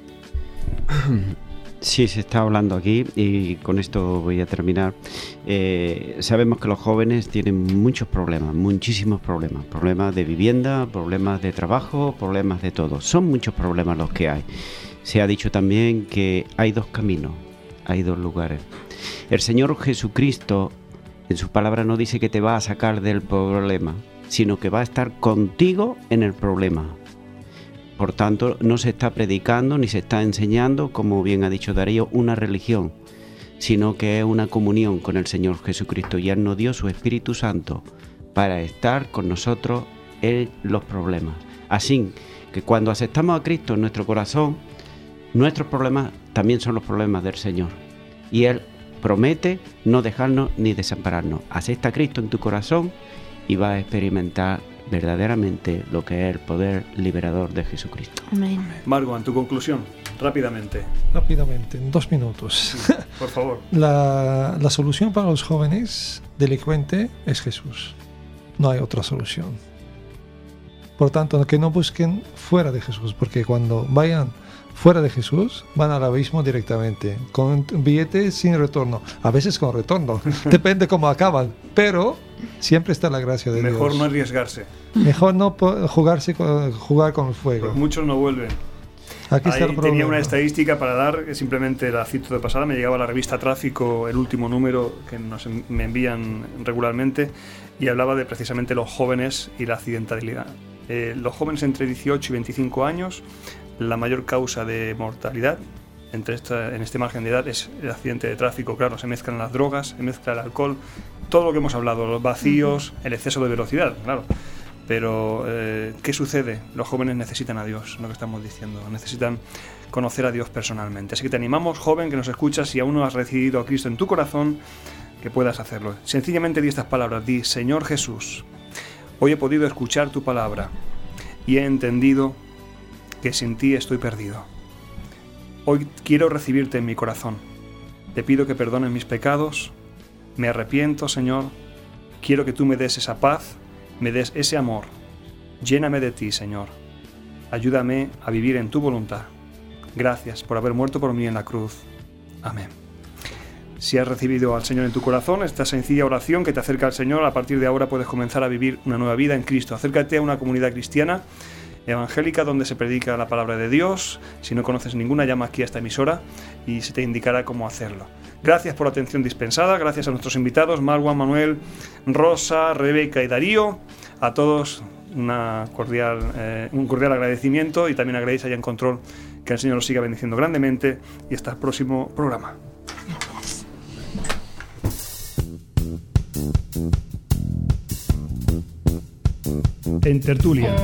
Speaker 6: Sí, se está hablando aquí y con esto voy a terminar. Eh, sabemos que los jóvenes tienen muchos problemas, muchísimos problemas. Problemas de vivienda, problemas de trabajo, problemas de todo. Son muchos problemas los que hay. Se ha dicho también que hay dos caminos, hay dos lugares. El Señor Jesucristo en su palabra no dice que te va a sacar del problema, sino que va a estar contigo en el problema. Por tanto, no se está predicando ni se está enseñando, como bien ha dicho Darío, una religión, sino que es una comunión con el Señor Jesucristo. Y Él nos dio su Espíritu Santo para estar con nosotros en los problemas. Así que cuando aceptamos a Cristo en nuestro corazón, nuestros problemas también son los problemas del Señor. Y Él promete no dejarnos ni desampararnos. Acepta a Cristo en tu corazón y vas a experimentar verdaderamente lo que es el poder liberador de Jesucristo.
Speaker 4: Amén.
Speaker 2: Marwan, tu conclusión, rápidamente.
Speaker 11: Rápidamente, en dos minutos.
Speaker 2: Por favor.
Speaker 11: La, la solución para los jóvenes delincuentes es Jesús. No hay otra solución. Por tanto, que no busquen fuera de Jesús, porque cuando vayan fuera de Jesús, van al abismo directamente, con billetes sin retorno, a veces con retorno, depende cómo acaban, pero siempre está la gracia de
Speaker 2: Mejor
Speaker 11: Dios.
Speaker 2: no arriesgarse.
Speaker 11: Mejor no jugarse con, jugar con el fuego.
Speaker 2: Pues muchos no vuelven.
Speaker 11: Aquí está
Speaker 2: Ahí
Speaker 11: el
Speaker 2: tenía
Speaker 11: problema.
Speaker 2: una estadística para dar, que simplemente la cito de pasada, me llegaba la revista Tráfico, el último número que nos en, me envían regularmente, y hablaba de precisamente los jóvenes y la accidentalidad. Eh, los jóvenes entre dieciocho y veinticinco años, la mayor causa de mortalidad entre esta, en este margen de edad es el accidente de tráfico. Claro, se mezclan las drogas, se mezcla el alcohol, todo lo que hemos hablado, los vacíos, el exceso de velocidad, claro. Pero, eh, ¿qué sucede? Los jóvenes necesitan a Dios, lo que estamos diciendo, necesitan conocer a Dios personalmente. Así que te animamos, joven, que nos escuchas, si aún no has recibido a Cristo en tu corazón, que puedas hacerlo. Sencillamente di estas palabras, di: Señor Jesús, hoy he podido escuchar tu palabra y he entendido que sin ti estoy perdido. Hoy quiero recibirte en mi corazón. Te pido que perdones mis pecados, me arrepiento, Señor, quiero que tú me des esa paz, me des ese amor. Lléname de ti, Señor. Ayúdame a vivir en tu voluntad. Gracias por haber muerto por mí en la cruz. Amén. Si has recibido al Señor en tu corazón, esta sencilla oración que te acerca al Señor, a partir de ahora puedes comenzar a vivir una nueva vida en Cristo. Acércate a una comunidad cristiana evangélica donde se predica la palabra de Dios. Si no conoces ninguna, llama aquí a esta emisora y se te indicará cómo hacerlo. Gracias por la atención dispensada, gracias a nuestros invitados, Marwan, Manuel, Rosa, Rebeca y Darío. A todos una cordial, eh, un cordial agradecimiento, y también a Grace allá en control. Que el Señor los siga bendiciendo grandemente, y hasta el próximo programa.
Speaker 1: En Tertulia,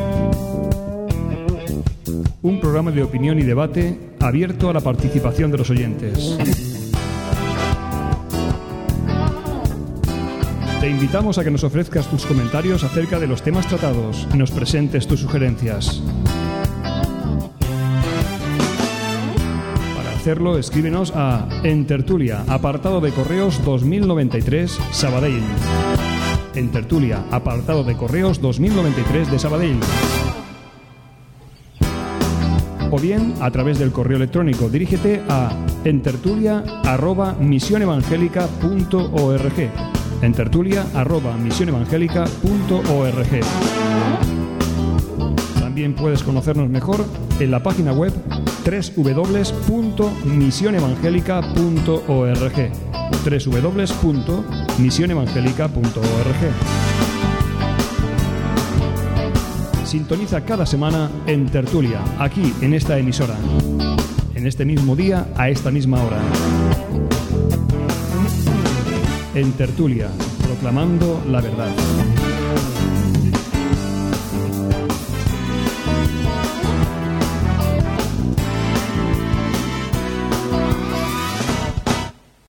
Speaker 1: un programa de opinión y debate abierto a la participación de los oyentes. Te invitamos a que nos ofrezcas tus comentarios acerca de los temas tratados y nos presentes tus sugerencias. Para hacerlo, escríbenos a En Tertulia, apartado de correos dos mil noventa y tres, Sabadell. En Tertulia, apartado de correos dos mil noventa y tres de Sabadell. O bien a través del correo electrónico, dirígete a entertulia arroba misión evangélica punto org. entertulia arroba misión evangélica punto org. También puedes conocernos mejor en la página web doble u doble u doble u punto misión evangélica punto org. doble u doble u doble u punto misión evangélica punto org. Sintoniza cada semana En Tertulia, aquí en esta emisora, en este mismo día, a esta misma hora. En Tertulia, proclamando la verdad.